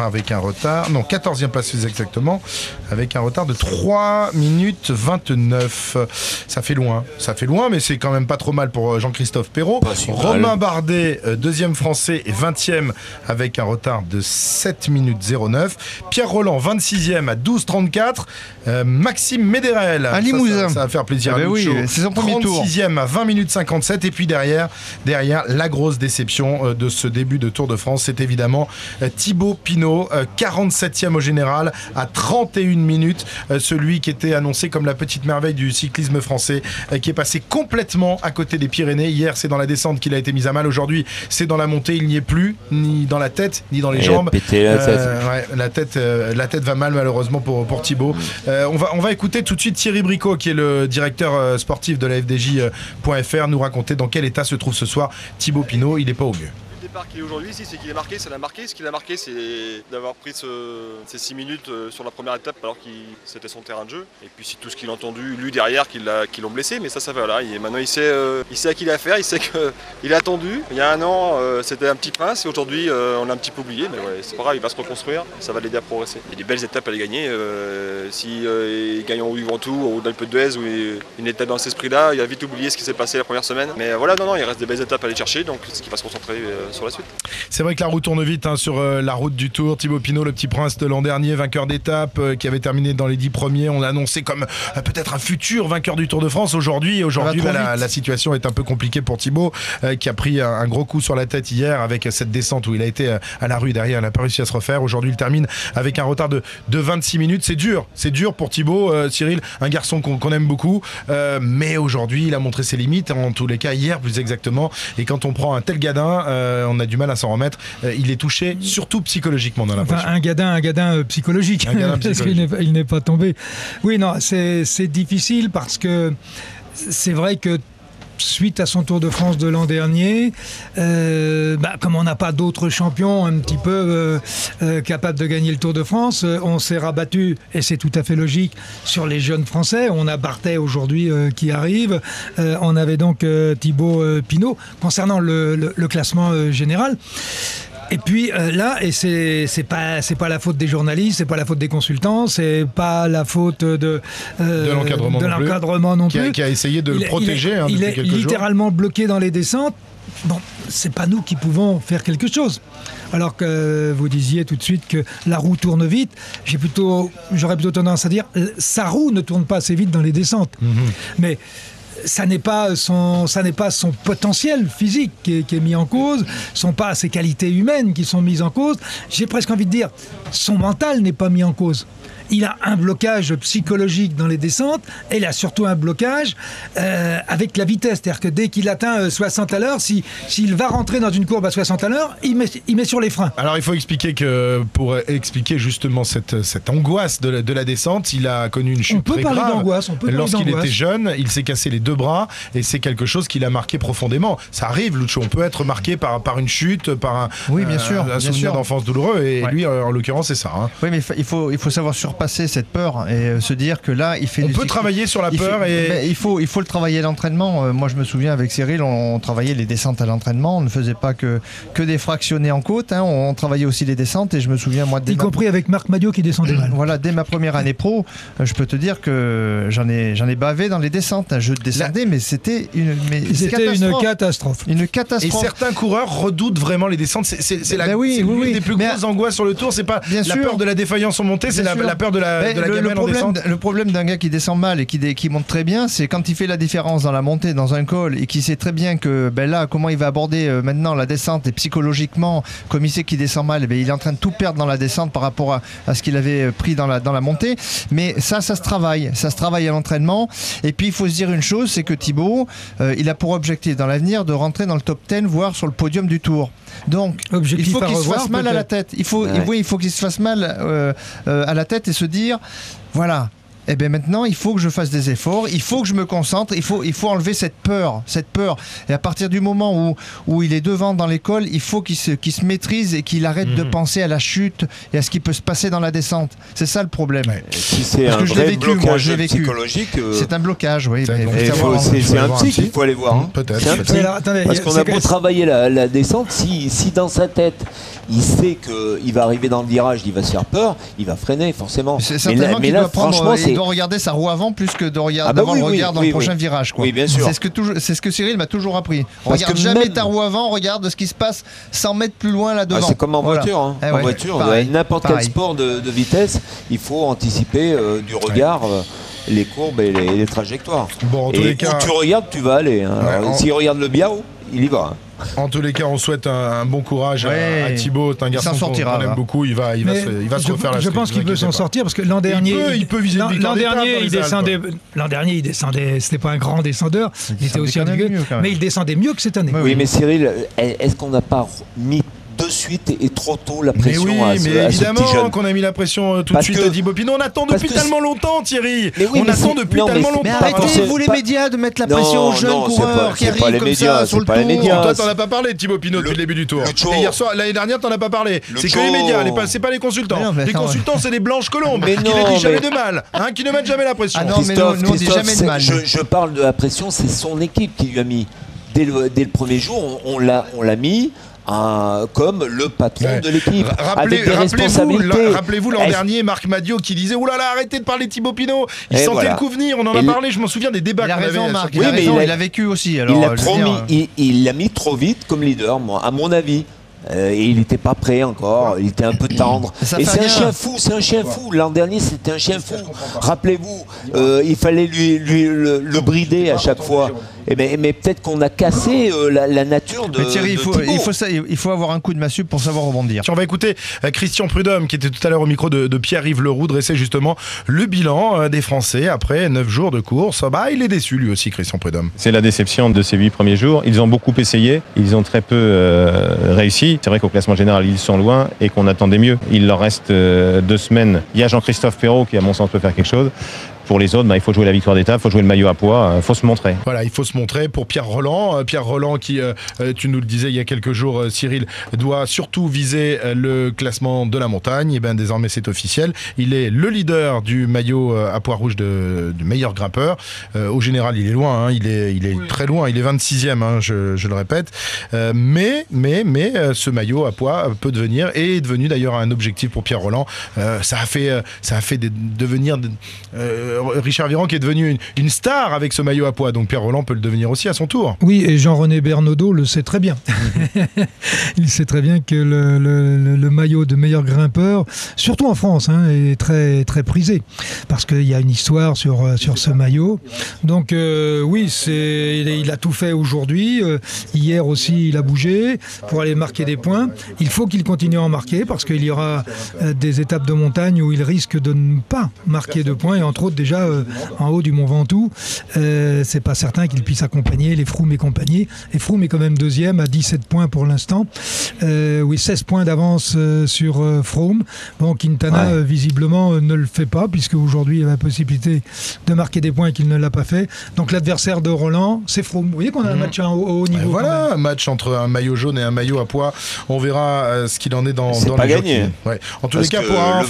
14e place exactement, avec un retard de 3 minutes 29. Ça fait loin, mais c'est quand même pas trop mal pour Jean-Christophe Perrault. Romain Bardet, deuxième français et 20e avec un retard de 7 minutes 09. Pierre Rolland, 26e à 12,34. Maxime Médérel, un Limousin. Ça va faire plaisir à nous. C'est son premier tour. 36e à 20 minutes 57. Et puis derrière, la grosse déception de ce début de Tour de France, c'est évidemment Thibaut Pinot, 47e au général à 31 minutes. Celui qui était annoncé comme la petite merveille du cyclisme français, qui est passé complètement à côté des Pyrénées. Hier, c'est dans la descente qu'il a été mis à mal. Aujourd'hui, c'est dans la montée. Il n'y est plus, ni dans la tête, ni dans les jambes. La tête va mal malheureusement pour Thibaut. On va écouter tout de suite Thierry Bricot, qui est le directeur sportif de la FDJ.fr, nous raconter dans quel état se trouve ce soir Thibaut Pinot. Il n'est pas au mieux. Le départ qu'il est aujourd'hui, c'est qu'il est marqué, ça l'a marqué. Ce qu'il a marqué, c'est d'avoir pris ces 6 minutes sur la première étape alors que c'était son terrain de jeu. Et puis c'est tout ce qu'il a entendu, lui derrière, qui l'ont blessé, mais ça va là. Maintenant il sait à qui il a affaire, il sait qu'il a attendu. Il y a 1 an, c'était un petit prince et aujourd'hui on l'a un petit peu oublié, mais c'est pas grave, il va se reconstruire, ça va l'aider à progresser. Il y a des belles étapes à les gagner. Il gagne en Ventoux ou d'Alpe d'Huez ou une étape dans cet esprit-là, il a vite oublié ce qui s'est passé la première semaine. Mais voilà, il reste des belles étapes à aller chercher, donc ce qui va se concentrer sur sur la suite. C'est vrai que la roue tourne vite sur la route du Tour. Thibaut Pinot, le petit prince de l'an dernier, vainqueur d'étape, qui avait terminé dans les 10 premiers. On l'a annoncé comme peut-être un futur vainqueur du Tour de France. Aujourd'hui la situation est un peu compliquée pour Thibaut, qui a pris un gros coup sur la tête hier avec cette descente où il a été à la rue derrière. Il n'a pas réussi à se refaire. Aujourd'hui, il termine avec un retard de 26 minutes. C'est dur pour Thibaut, Cyril, un garçon qu'on aime beaucoup. Mais aujourd'hui, il a montré ses limites, en tous les cas hier plus exactement. Et quand on prend un tel gadin, on a du mal à s'en remettre. Il est touché, surtout psychologiquement, dans l'impression. Un gadin psychologique, parce qu'il n'est pas tombé. Oui, non, c'est difficile parce que c'est vrai que suite à son Tour de France de l'an dernier, comme on n'a pas d'autres champions un petit peu capables de gagner le Tour de France, on s'est rabattu, et c'est tout à fait logique, sur les jeunes Français. On a Bardet aujourd'hui qui arrive, on avait donc Thibaut Pinot. Concernant le classement général, et puis là, et c'est pas la faute des journalistes, c'est pas la faute des consultants, c'est pas la faute de l'encadrement non plus. Qui a essayé de le protéger depuis quelques jours. Il est littéralement bloqué dans les descentes. Bon, c'est pas nous qui pouvons faire quelque chose. Alors que vous disiez tout de suite que la roue tourne vite, j'aurais plutôt tendance à dire sa roue ne tourne pas assez vite dans les descentes. Mais ça n'est pas son potentiel physique qui est mis en cause, sont pas ses qualités humaines qui sont mises en cause. J'ai presque envie de dire, son mental n'est pas mis en cause. Il a un blocage psychologique dans les descentes et il a surtout un blocage avec la vitesse. C'est-à-dire que dès qu'il atteint 60 à l'heure, s'il va rentrer dans une courbe à 60 à l'heure, il met sur les freins. Alors il faut expliquer que pour expliquer justement cette angoisse de la descente, il a connu une chute très grave. Lorsqu'il était jeune, il s'est cassé les 2 bras et c'est quelque chose qui l'a marqué profondément. Ça arrive, Lucho, on peut être marqué par une chute, par un souvenir d'enfance douloureux et lui en l'occurrence c'est ça. Oui, mais il faut savoir surpasser cette peur et se dire que là il fait on peut travailler sur la peur mais il faut le travailler à l'entraînement. Moi je me souviens avec Cyril, on travaillait les descentes à l'entraînement, on ne faisait pas que des fractionnés en côte, on travaillait aussi les descentes et je me souviens moi y compris avec Marc Madiot qui descendait mal. Voilà, dès ma première année pro, je peux te dire que j'en ai bavé dans les descentes. Je descendais mais c'était une catastrophe. Une catastrophe. Et certains coureurs redoutent vraiment les descentes. C'est l'une des plus grosses angoisses sur le Tour. C'est pas la peur de la défaillance en montée, c'est la peur de la gamelle en descente. Le problème d'un gars qui descend mal et qui monte très bien, c'est quand il fait la différence dans la montée, dans un col, et qui sait très bien que là, comment il va aborder maintenant la descente, et psychologiquement, comme il sait qu'il descend mal, il est en train de tout perdre dans la descente par rapport à ce qu'il avait pris dans la montée. Mais ça se travaille à l'entraînement. Et puis il faut se dire une chose, c'est que Thibaut, il a pour objectif dans l'avenir de rentrer dans le top 10, voire sur le podium du Tour. Donc il faut qu'il se fasse mal à la tête. Il faut qu'il se fasse mal à la tête et se dire voilà, eh bien maintenant il faut que je fasse des efforts, il faut que je me concentre, il faut enlever cette peur. Et à partir du moment où il est devant dans l'école, il faut qu'il se maîtrise et qu'il arrête de penser à la chute et à ce qui peut se passer dans la descente. C'est ça le problème. Si c'est un vrai blocage psychologique, c'est un blocage, oui. C'est un psy qu'il faut aller voir. Peut-être. Parce qu'on a beau travailler la descente, si dans sa tête il sait qu'il va arriver dans le virage, il va se faire peur, il va freiner forcément. C'est certainement qu'il doit prendre, il doit regarder sa roue avant plus que d'avoir le regard dans le prochain virage. Oui, bien sûr. C'est ce que Cyril m'a toujours appris. Regarde jamais ta roue avant, regarde ce qui se passe 100 mètres plus loin là devant. C'est comme en voiture. En voiture, n'importe quel sport de vitesse, il faut anticiper du regard. Les courbes et les trajectoires. Bon, en tous les cas, où tu regardes, tu vas aller. S'il regarde le biao, il y va. En tous les cas, on souhaite un bon courage à Thibaut. C'est un garçon qu'on aime beaucoup. Il va se refaire la suite. Je pense qu'il peut s'en sortir parce que l'an dernier, il peut viser l'an dernier, il descendait. C'était pas un grand descendeur. Il était aussi un mais il descendait mieux que cette année. Oui, mais Cyril, est-ce qu'on n'a pas mis de suite et trop tôt la pression à ce évidemment petit jeune. Qu'on a mis la pression tout de suite à Thibaut Pinot. On attend depuis tellement longtemps, Thierry. On attend depuis tellement longtemps. Mais arrêtez, vous les médias, de mettre la pression aux jeunes coureurs qui arrivent comme ça sur le Tour. Toi, t'en as pas parlé de Thibaut Pinot depuis le début du Tour. Et hier soir, l'année dernière, t'en as pas parlé. C'est que les médias, c'est pas les consultants. Les consultants, c'est les blanches colombes qui ne disent jamais de mal, qui ne mettent jamais la pression. Ah non, mais nous, on dit jamais de mal. Je parle de la pression, c'est son équipe qui lui a mis. Dès le premier jour, on l'a mis comme le patron de l'équipe, avec des responsabilités. Rappelez-vous l'an dernier, Marc Madiot qui disait « Ouh là là, arrêtez de parler de Thibaut Pinot !» Il sentait le coup venir, on en a parlé, je m'en souviens des débats qu'on avait. Il a raison, Marc, il a vécu aussi. Alors, il l'a mis trop vite comme leader, à mon avis. Et il n'était pas prêt encore, il était un peu tendre. Et c'est un chien fou, L'an dernier, c'était un chien fou. Rappelez-vous, il fallait le brider à chaque fois. Mais peut-être qu'on a cassé la nature de Thierry, Thibaut. il faut avoir un coup de massue pour savoir rebondir. On va écouter Christian Prudhomme qui était tout à l'heure au micro de Pierre-Yves Leroux dresser justement le bilan des Français après 9 jours de course. Il est déçu lui aussi, Christian Prudhomme. C'est la déception de ces 8 premiers jours. Ils ont beaucoup essayé, ils ont très peu réussi. C'est vrai qu'au classement général ils sont loin et qu'on attendait mieux. Il leur reste 2 semaines. Il y a Jean-Christophe Perrault qui à mon sens peut faire quelque chose. Pour les autres, il faut jouer la victoire d'étape, il faut jouer le maillot à poids, il faut se montrer. Voilà, il faut se montrer pour Pierre Rolland. Pierre Rolland qui, tu nous le disais il y a quelques jours, Cyril, doit surtout viser le classement de la montagne. Et bien désormais c'est officiel. Il est le leader du maillot à poids rouge du meilleur grimpeur. Au général, il est loin, il est très loin, il est 26e, je le répète. Mais ce maillot à poids peut devenir, et est devenu d'ailleurs un objectif pour Pierre Rolland. Ça a fait devenir... Richard Virenque qui est devenu une star avec ce maillot à poids, donc Pierre Rolland peut le devenir aussi à son tour. Oui, et Jean-René Bernaudot le sait très bien. Il sait très bien que le maillot de meilleur grimpeur, surtout en France, est très, très prisé, parce qu'il y a une histoire sur ce maillot. Donc oui, il a tout fait aujourd'hui. Hier aussi, il a bougé pour aller marquer des points. Il faut qu'il continue à en marquer, parce qu'il y aura des étapes de montagne où il risque de ne pas marquer de points, et entre autres déjà en haut du Mont Ventoux, c'est pas certain qu'il puisse accompagner les Froome et compagnie. Et Froome est quand même 2e à 17 points pour l'instant. 16 points d'avance sur Froome. Bon, Quintana visiblement ne le fait pas, puisque aujourd'hui il a la possibilité de marquer des points et qu'il ne l'a pas fait. Donc l'adversaire de Rolland, c'est Froome. Vous voyez qu'on a un match au haut niveau. Voilà, un match entre un maillot jaune et un maillot à poids. On verra ce qu'il en est dans pas les gagné. En tous les cas,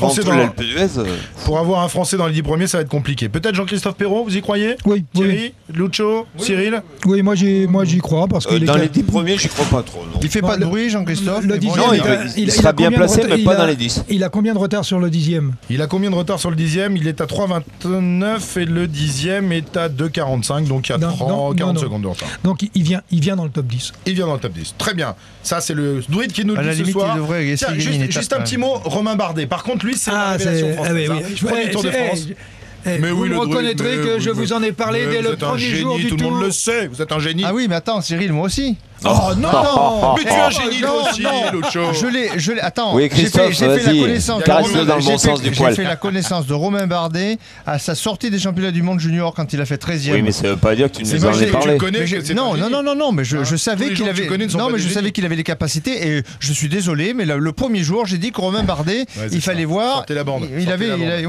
pour avoir un Français dans les 10 premiers, ça va être compliqué. Peut-être Jean-Christophe Perrault, vous y croyez? Oui. Thierry, Lucho, Cyril? Oui, moi j'y crois, parce que dans les 10 premiers, j'y crois pas trop. Non. Il fait pas de bruit, Jean-Christophe. Il sera bien placé, mais pas dans les 10. Il a combien de retard sur le 10e? Il a combien de retard sur le 10e? Il est à 3,29 et le 10e est à 2,45, donc il y a 40 secondes de retard. Donc il vient dans le top 10. Il vient dans le top 10. Très bien. Ça, c'est le druide qui nous le dit ce soir. Tiens, juste un petit mot, Romain Bardet. Par contre, lui, c'est la révélation française. Premier Tour de France. Mais vous me reconnaîtrez que je vous en ai parlé dès le premier jour du Tour. Tout le monde le sait, vous êtes un génie. Ah oui, mais attends, Cyril, moi aussi. Oh non, mais tu es un génie aussi, Lucho. Attends, oui, j'ai fait la connaissance. Caresse-le dans le bon sens du poil. J'ai fait la connaissance de Romain Bardet à sa sortie des championnats du monde junior quand il a fait 13e. Oui, mais ça veut pas dire que tu nous en as parlé. Non, mais je savais qu'il avait. Non, mais je savais qu'il avait les capacités, et je suis désolé, mais le premier jour, j'ai dit que Romain Bardet, il fallait voir. Il avait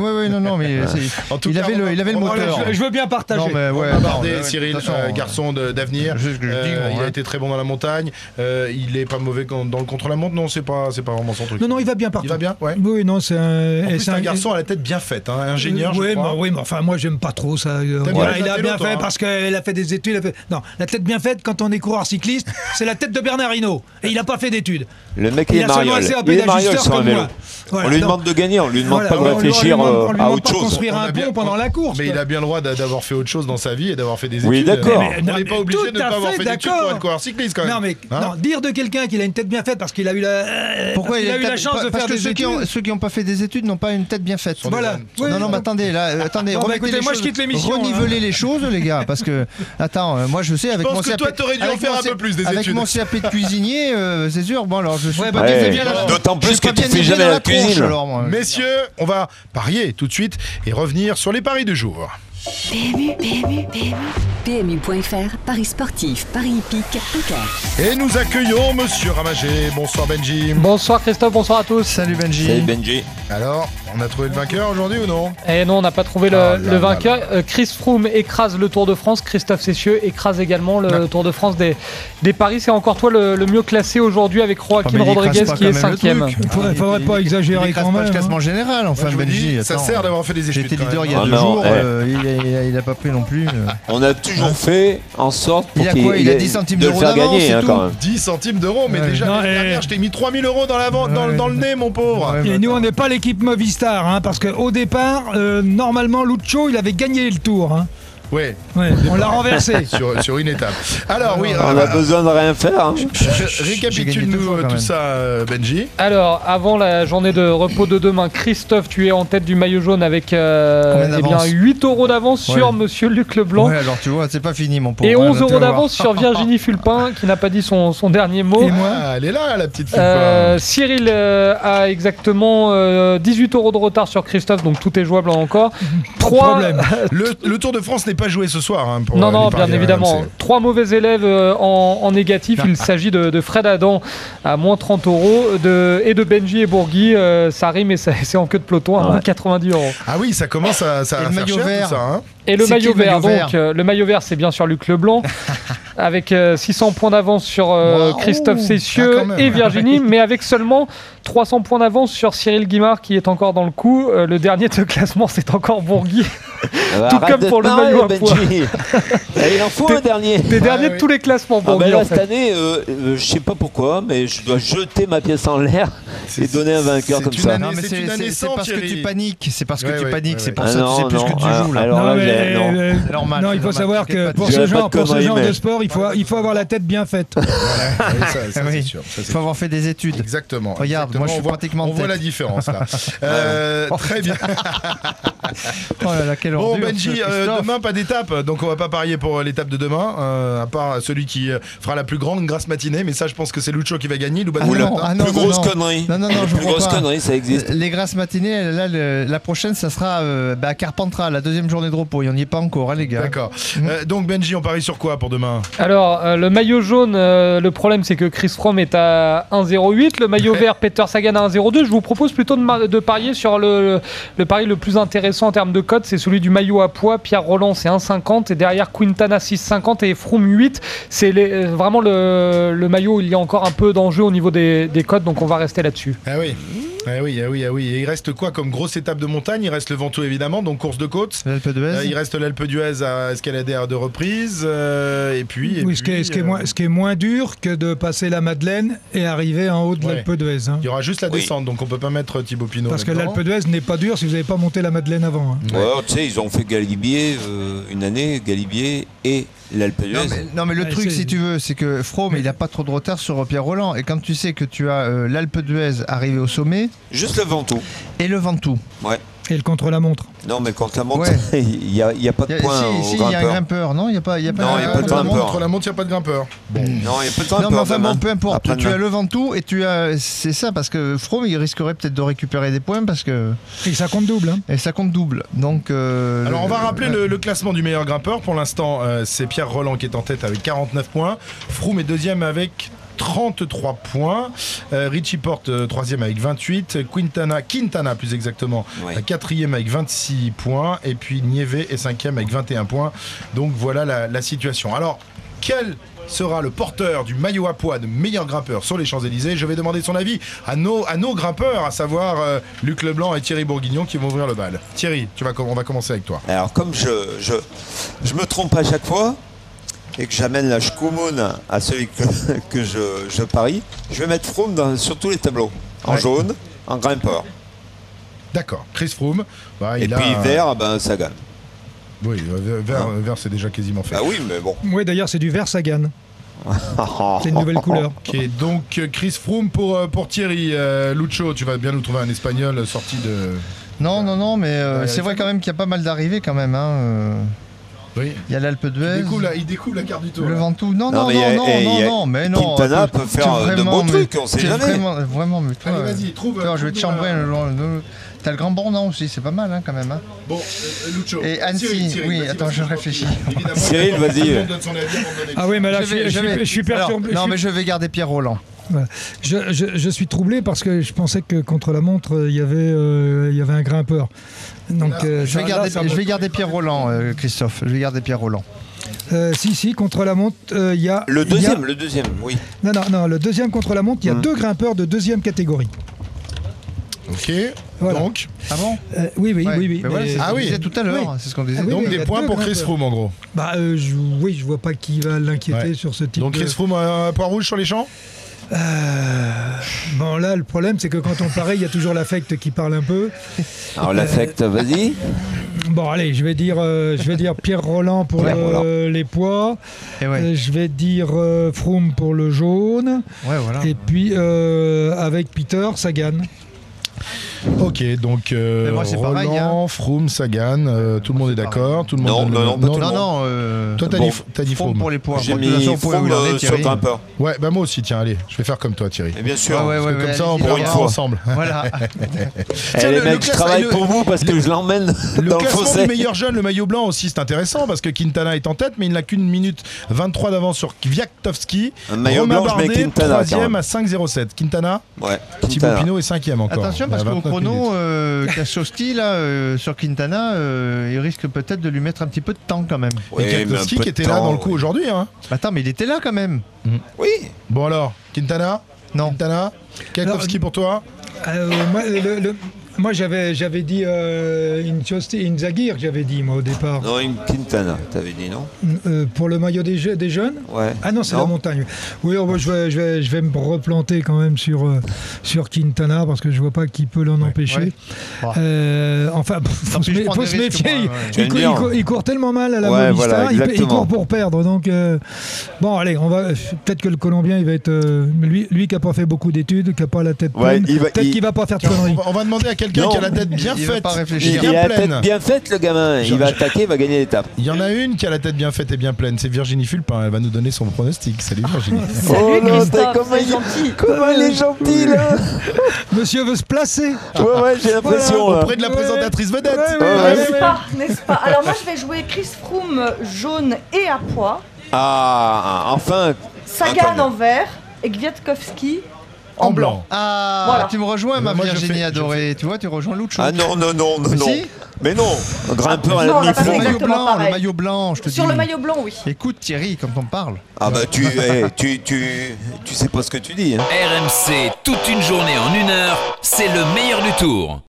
le moteur. Je veux bien partager. Romain Bardet, Cyril, garçon d'avenir. Il a été très bon dans la montagne, il est pas mauvais dans le contre-la-montre. Non, c'est pas vraiment son truc. Non, il va bien partout. Il va bien, ouais. Oui, non, c'est un garçon à la tête bien faite, ingénieur. Oui, mais enfin, moi j'aime pas trop ça. Il a bien fait parce qu'il a fait des études. Non, la tête bien faite quand on est coureur cycliste, c'est la tête de Bernard Hinault. Et il a pas fait d'études. Le mec il est mariole. Il est mariole sur un vélo. On lui demande de gagner, on lui demande pas de réfléchir à autre chose. On construire un pont pendant la course. Mais il a bien le droit d'avoir fait autre chose dans sa vie et d'avoir fait des études. Oui, d'accord. On n'est pas obligé de ne pas avoir fait d'études pour être coureur cycliste quand même. Non, mais dire de quelqu'un qu'il a une tête bien faite parce qu'il a eu la chance de faire des études. Ceux qui n'ont pas fait des études n'ont pas une tête bien faite. Voilà. Non, mais attendez, moi je quitte l'émission. Renivelez les choses, les gars, parce que moi je sais avec mon CAP. Toi, t'aurais dû en faire un peu plus des études. Avec mon CAP de cuisinier, c'est sûr. Bon, alors je suis pas bien. D'autant plus que tu fais jamais la cuisine. Messieurs, on va parier tout de suite et revenir sur les paris du jour. PMU.fr, paris sportif, paris hippique, poker. Et nous accueillons Monsieur Ramagé. Bonsoir Benji. Bonsoir Christophe, bonsoir à tous. Salut Benji. Salut Benji. Alors, on a trouvé le vainqueur aujourd'hui ou non? Et non, on n'a pas trouvé le vainqueur. Chris Froome écrase le Tour de France, Christophe Cessieux écrase également le Tour de France des paris. C'est encore toi le mieux classé aujourd'hui avec Joaquin Rodriguez qui est 5e. Il ne faudrait pas exagérer quand même. Le classement général, enfin, Benji. Ça sert d'avoir fait des études. J'étais leader il y a 2 jours, il n'a pas pris non plus. On a toujours fait en sorte pour il a 10 centimes d'euros d'avance, c'est tout. 10 centimes d'euros, mais déjà l'année dernière, je t'ai mis 3 000 euros dans le nez, mon pauvre. Et nous, on n'est pas l'équipe Movistar, parce qu'au départ, normalement, Lucho, il avait gagné le Tour. Ouais, on l'a renversé sur une étape. Alors oui, on a besoin de rien faire. Récapitule-nous tout ça, Benji. Alors, avant la journée de repos de demain, Christophe, tu es en tête du maillot jaune avec 8 euros d'avance sur Monsieur Luc Leblanc. Ouais, alors tu vois, c'est pas fini, mon pauvre. Et 11 euros d'avance sur Virginie Fulpin, qui n'a pas dit son dernier mot. Et moi, elle est là, la petite Fulpin. Cyril a exactement 18 euros de retard sur Christophe, donc tout est jouable encore. 3 Le Tour de France n'est pas joué ce soir. Pour non, bien évidemment. 3 mauvais élèves en négatif. Il s'agit de Fred Adam à moins 30 euros et de Benji et Bourgui. Ça rime et c'est en queue de peloton à moins 90 euros. Ah oui, ça commence à faire cher tout ça. Et le maillot vert, donc le maillot vert, c'est bien sûr Luc Leblanc avec 600 points d'avance sur Christophe Cessieux et Virginie, mais avec seulement 300 points d'avance sur Cyril Guimard qui est encore dans le coup. Le dernier de ce classement, c'est encore Bourgui. Tout comme pour le maillot à poids. Il en faut un dernier. Des derniers de tous les classements, Bourgui. Cette année, je sais pas pourquoi, mais je dois jeter ma pièce en l'air et donner un vainqueur comme ça. Non, mais c'est parce que tu paniques. C'est parce que tu paniques. C'est pour ça que tu sais plus ce que tu joues là. Non, il faut savoir que pour ce genre de sport, il faut avoir la tête bien faite. Il faut avoir fait des études. Exactement. Regarde, moi je suis pratiquement on voit la différence là. Très bien. Bon Benji, demain pas d'étape, donc on va pas parier pour l'étape de demain, à part celui qui fera la plus grande grasse matinée, mais ça je pense que c'est Lucho qui va gagner. Plus grosse connerie. Non, plus grosse connerie, ça existe. Les grasses matinées, là la prochaine ça sera à Carpentras, la deuxième journée de repos, il n'y en est pas encore, les gars. D'accord. Donc Benji, on parie sur quoi pour demain? Alors le maillot jaune, le problème c'est que Chris Froome est à 1,08, le maillot vert Peter Sagan à 1,02. Je vous propose plutôt de parier sur le pari le plus intéressant en termes de cote, c'est celui du maillot à poids. Pierre Roland c'est 1,50 et derrière Quintana 6,50 et Froome 8. C'est vraiment le maillot où il y a encore un peu d'enjeu au niveau des cotes, donc on va rester là-dessus. Ah oui. Et il reste quoi comme grosse étape de montagne? Il reste le Ventoux évidemment, donc course de côte. L'Alpe d'Huez. Il reste l'Alpe d'Huez à escalader à 2 reprises. Ce qui est moins dur que de passer la Madeleine et arriver en haut de l'Alpe d'Huez. Il y aura juste la descente, donc on peut pas mettre Thibaut Pinot. Parce que l'Alpe d'Huez n'est pas dur si vous n'avez pas monté la Madeleine avant. Tu sais, ils ont fait Galibier une année, Galibier et l'Alpe d'Huez. Non mais le truc, si tu veux, c'est que Froome il a pas trop de retard sur Pierre Roland, et quand tu sais que tu as l'Alpe d'Huez arrivé au sommet, juste le Ventoux et le Ventoux, et le contre-la-montre. Non, mais contre-la-montre, il n'y a pas de point il y a un grimpeur, non? Il n'y a pas de grimpeur. Contre-la-montre, il n'y a pas de grimpeur. Non, il n'y a pas de grimpeur. Non, mais enfin, peu importe. Tu as le Ventoux et tu as. C'est ça, parce que Froome, il risquerait peut-être de récupérer des points parce que. Et ça compte double. Et ça compte double. Donc. Alors, on va rappeler le classement du meilleur grimpeur. Pour l'instant, c'est Pierre Roland qui est en tête avec 49 points. Froome est deuxième avec 33 points. Richie Porte, troisième avec 28. Quintana plus exactement, quatrième avec 26 points. Et puis Nieve est cinquième avec 21 points. Donc voilà la situation. Alors, quel sera le porteur du maillot à poids de meilleur grimpeur sur les Champs-Élysées? Je vais demander son avis à nos grimpeurs, à savoir Luc Leblanc et Thierry Bourguignon qui vont ouvrir le bal. Thierry, on va commencer avec toi. Alors comme je me trompe à chaque fois et que j'amène la Schkomoun à celui que je parie, je vais mettre Froome sur tous les tableaux, en jaune, en grimpeur. D'accord, Chris Froome. Et puis vert, Sagan. Oui, vert c'est déjà quasiment fait. Ah oui, mais bon. Oui, d'ailleurs c'est du vert Sagan. C'est une nouvelle couleur. Okay, donc Chris Froome pour Thierry. Lucho, tu vas bien nous trouver un Espagnol sorti de... Non, mais c'est vrai quand même qu'il y a pas mal d'arrivées quand même. Oui. Il y a l'Alpe d'Huez. Il découvre la carte du Tour. Le Ventoux. Non, mais non. Quintana peut faire de beaux trucs, on sait jamais. Vraiment, mais toi. Allez, vas-y, trouve. Je vais te chambrer. T'as le Grand Bornand aussi, c'est pas mal quand même. Bon, Lucho. Et Annecy, oui, attends, je réfléchis. Cyril, vas-y. Ah oui, mais là, je suis perturbé. Non, mais je vais garder Pierre Roland. Voilà. Je suis troublé parce que je pensais que contre la montre, il y avait un grimpeur. Donc, je vais garder Pierre Rolland, Christophe. Je vais garder Pierre Rolland. Si, contre la montre, il y a... Le deuxième, oui. Non, le deuxième contre la montre, il y a 2 grimpeurs de deuxième catégorie. Ok, voilà. Donc bon Oui. Voilà, c'est ce qu'on disait tout à l'heure. C'est ce qu'on disait. Donc des points pour Chris Froome en gros. Je vois pas qui va l'inquiéter sur ce type. Donc Chris Froome un point rouge sur les champs. Bon là le problème c'est que quand on parie il y a toujours l'affect qui parle un peu. Alors l'affect, vas-y. Bon allez je vais dire Pierre Rolland pour les poids. Je vais dire Froome pour le jaune. Et puis avec Peter Sagan. Ok, donc moi, c'est Rolland, pareil, Froome, Sagan, tout le monde est d'accord. Tout le monde non. Toi, t'as dit Froome pour les points. J'ai mis Froome sur le grimpeur. Ouais, bah moi aussi, tiens, allez, je vais faire comme toi, Thierry. Et bien sûr. Comme ça, on pourra ensemble. Voilà. Les mecs, je travaille pour vous parce que je l'emmène dans le fossé. Le classement du meilleur jeune, le maillot blanc aussi, c'est intéressant parce que Quintana est en tête, mais il n'a qu'une minute 23 d'avance sur Kwiatkowski. Un maillot blanc, je mets Quintana. 3ème à 5,07. Quintana. Ouais. Thibaut Pinot est 5ème encore. Attention parce qu'au chrono, Kwiatkowski là sur Quintana, il risque peut-être de lui mettre un petit peu de temps quand même. Et Kwiatkowski qui était là dans le coup aujourd'hui. Hein. Attends, mais il était là quand même. Oui. Bon alors, Quintana. Non. Quintana. Kwiatkowski pour toi. Moi, j'avais dit Inzaghi, j'avais dit moi au départ. Non, Quintana, t'avais dit non pour le maillot des jeunes. Ouais. Ah non, c'est la montagne. Oui, je vais me replanter quand même sur Quintana parce que je vois pas qui peut l'en empêcher. Enfin, faut se méfier. Il court tellement mal à la Movistar, il court pour perdre. Donc bon, allez, on va peut-être que le Colombien, il va être lui qui a pas fait beaucoup d'études, qui a pas la tête pleine. Peut-être qu'il va pas faire de conneries. On va demander à quelqu'un qui a la tête bien faite. Il a la tête bien faite, le gamin. Il va attaquer, il va gagner l'étape. Il y en a une qui a la tête bien faite et bien pleine. C'est Virginie Fulpin. Elle va nous donner son pronostic. Salut Virginie. Oh non, comment il est gentil là. Monsieur veut se placer. Ouais, j'ai l'impression. Auprès de la présentatrice vedette. N'est-ce pas? Alors moi je vais jouer Chris Froome jaune et à pois. Ah, enfin. Sagan en vert et Kwiatkowski en blanc. Ah, voilà. Tu me rejoins, ma Virginie adorée. Tu vois, tu rejoins Lucho. Ah non. Si mais non, un grimpeur non, à la demi-fond. Le maillot blanc, je te dis. Sur le maillot blanc, oui. Écoute Thierry, quand on parle. Ah bah tu sais pas ce que tu dis. Hein. RMC, toute une journée en 1 heure, c'est le meilleur du tour.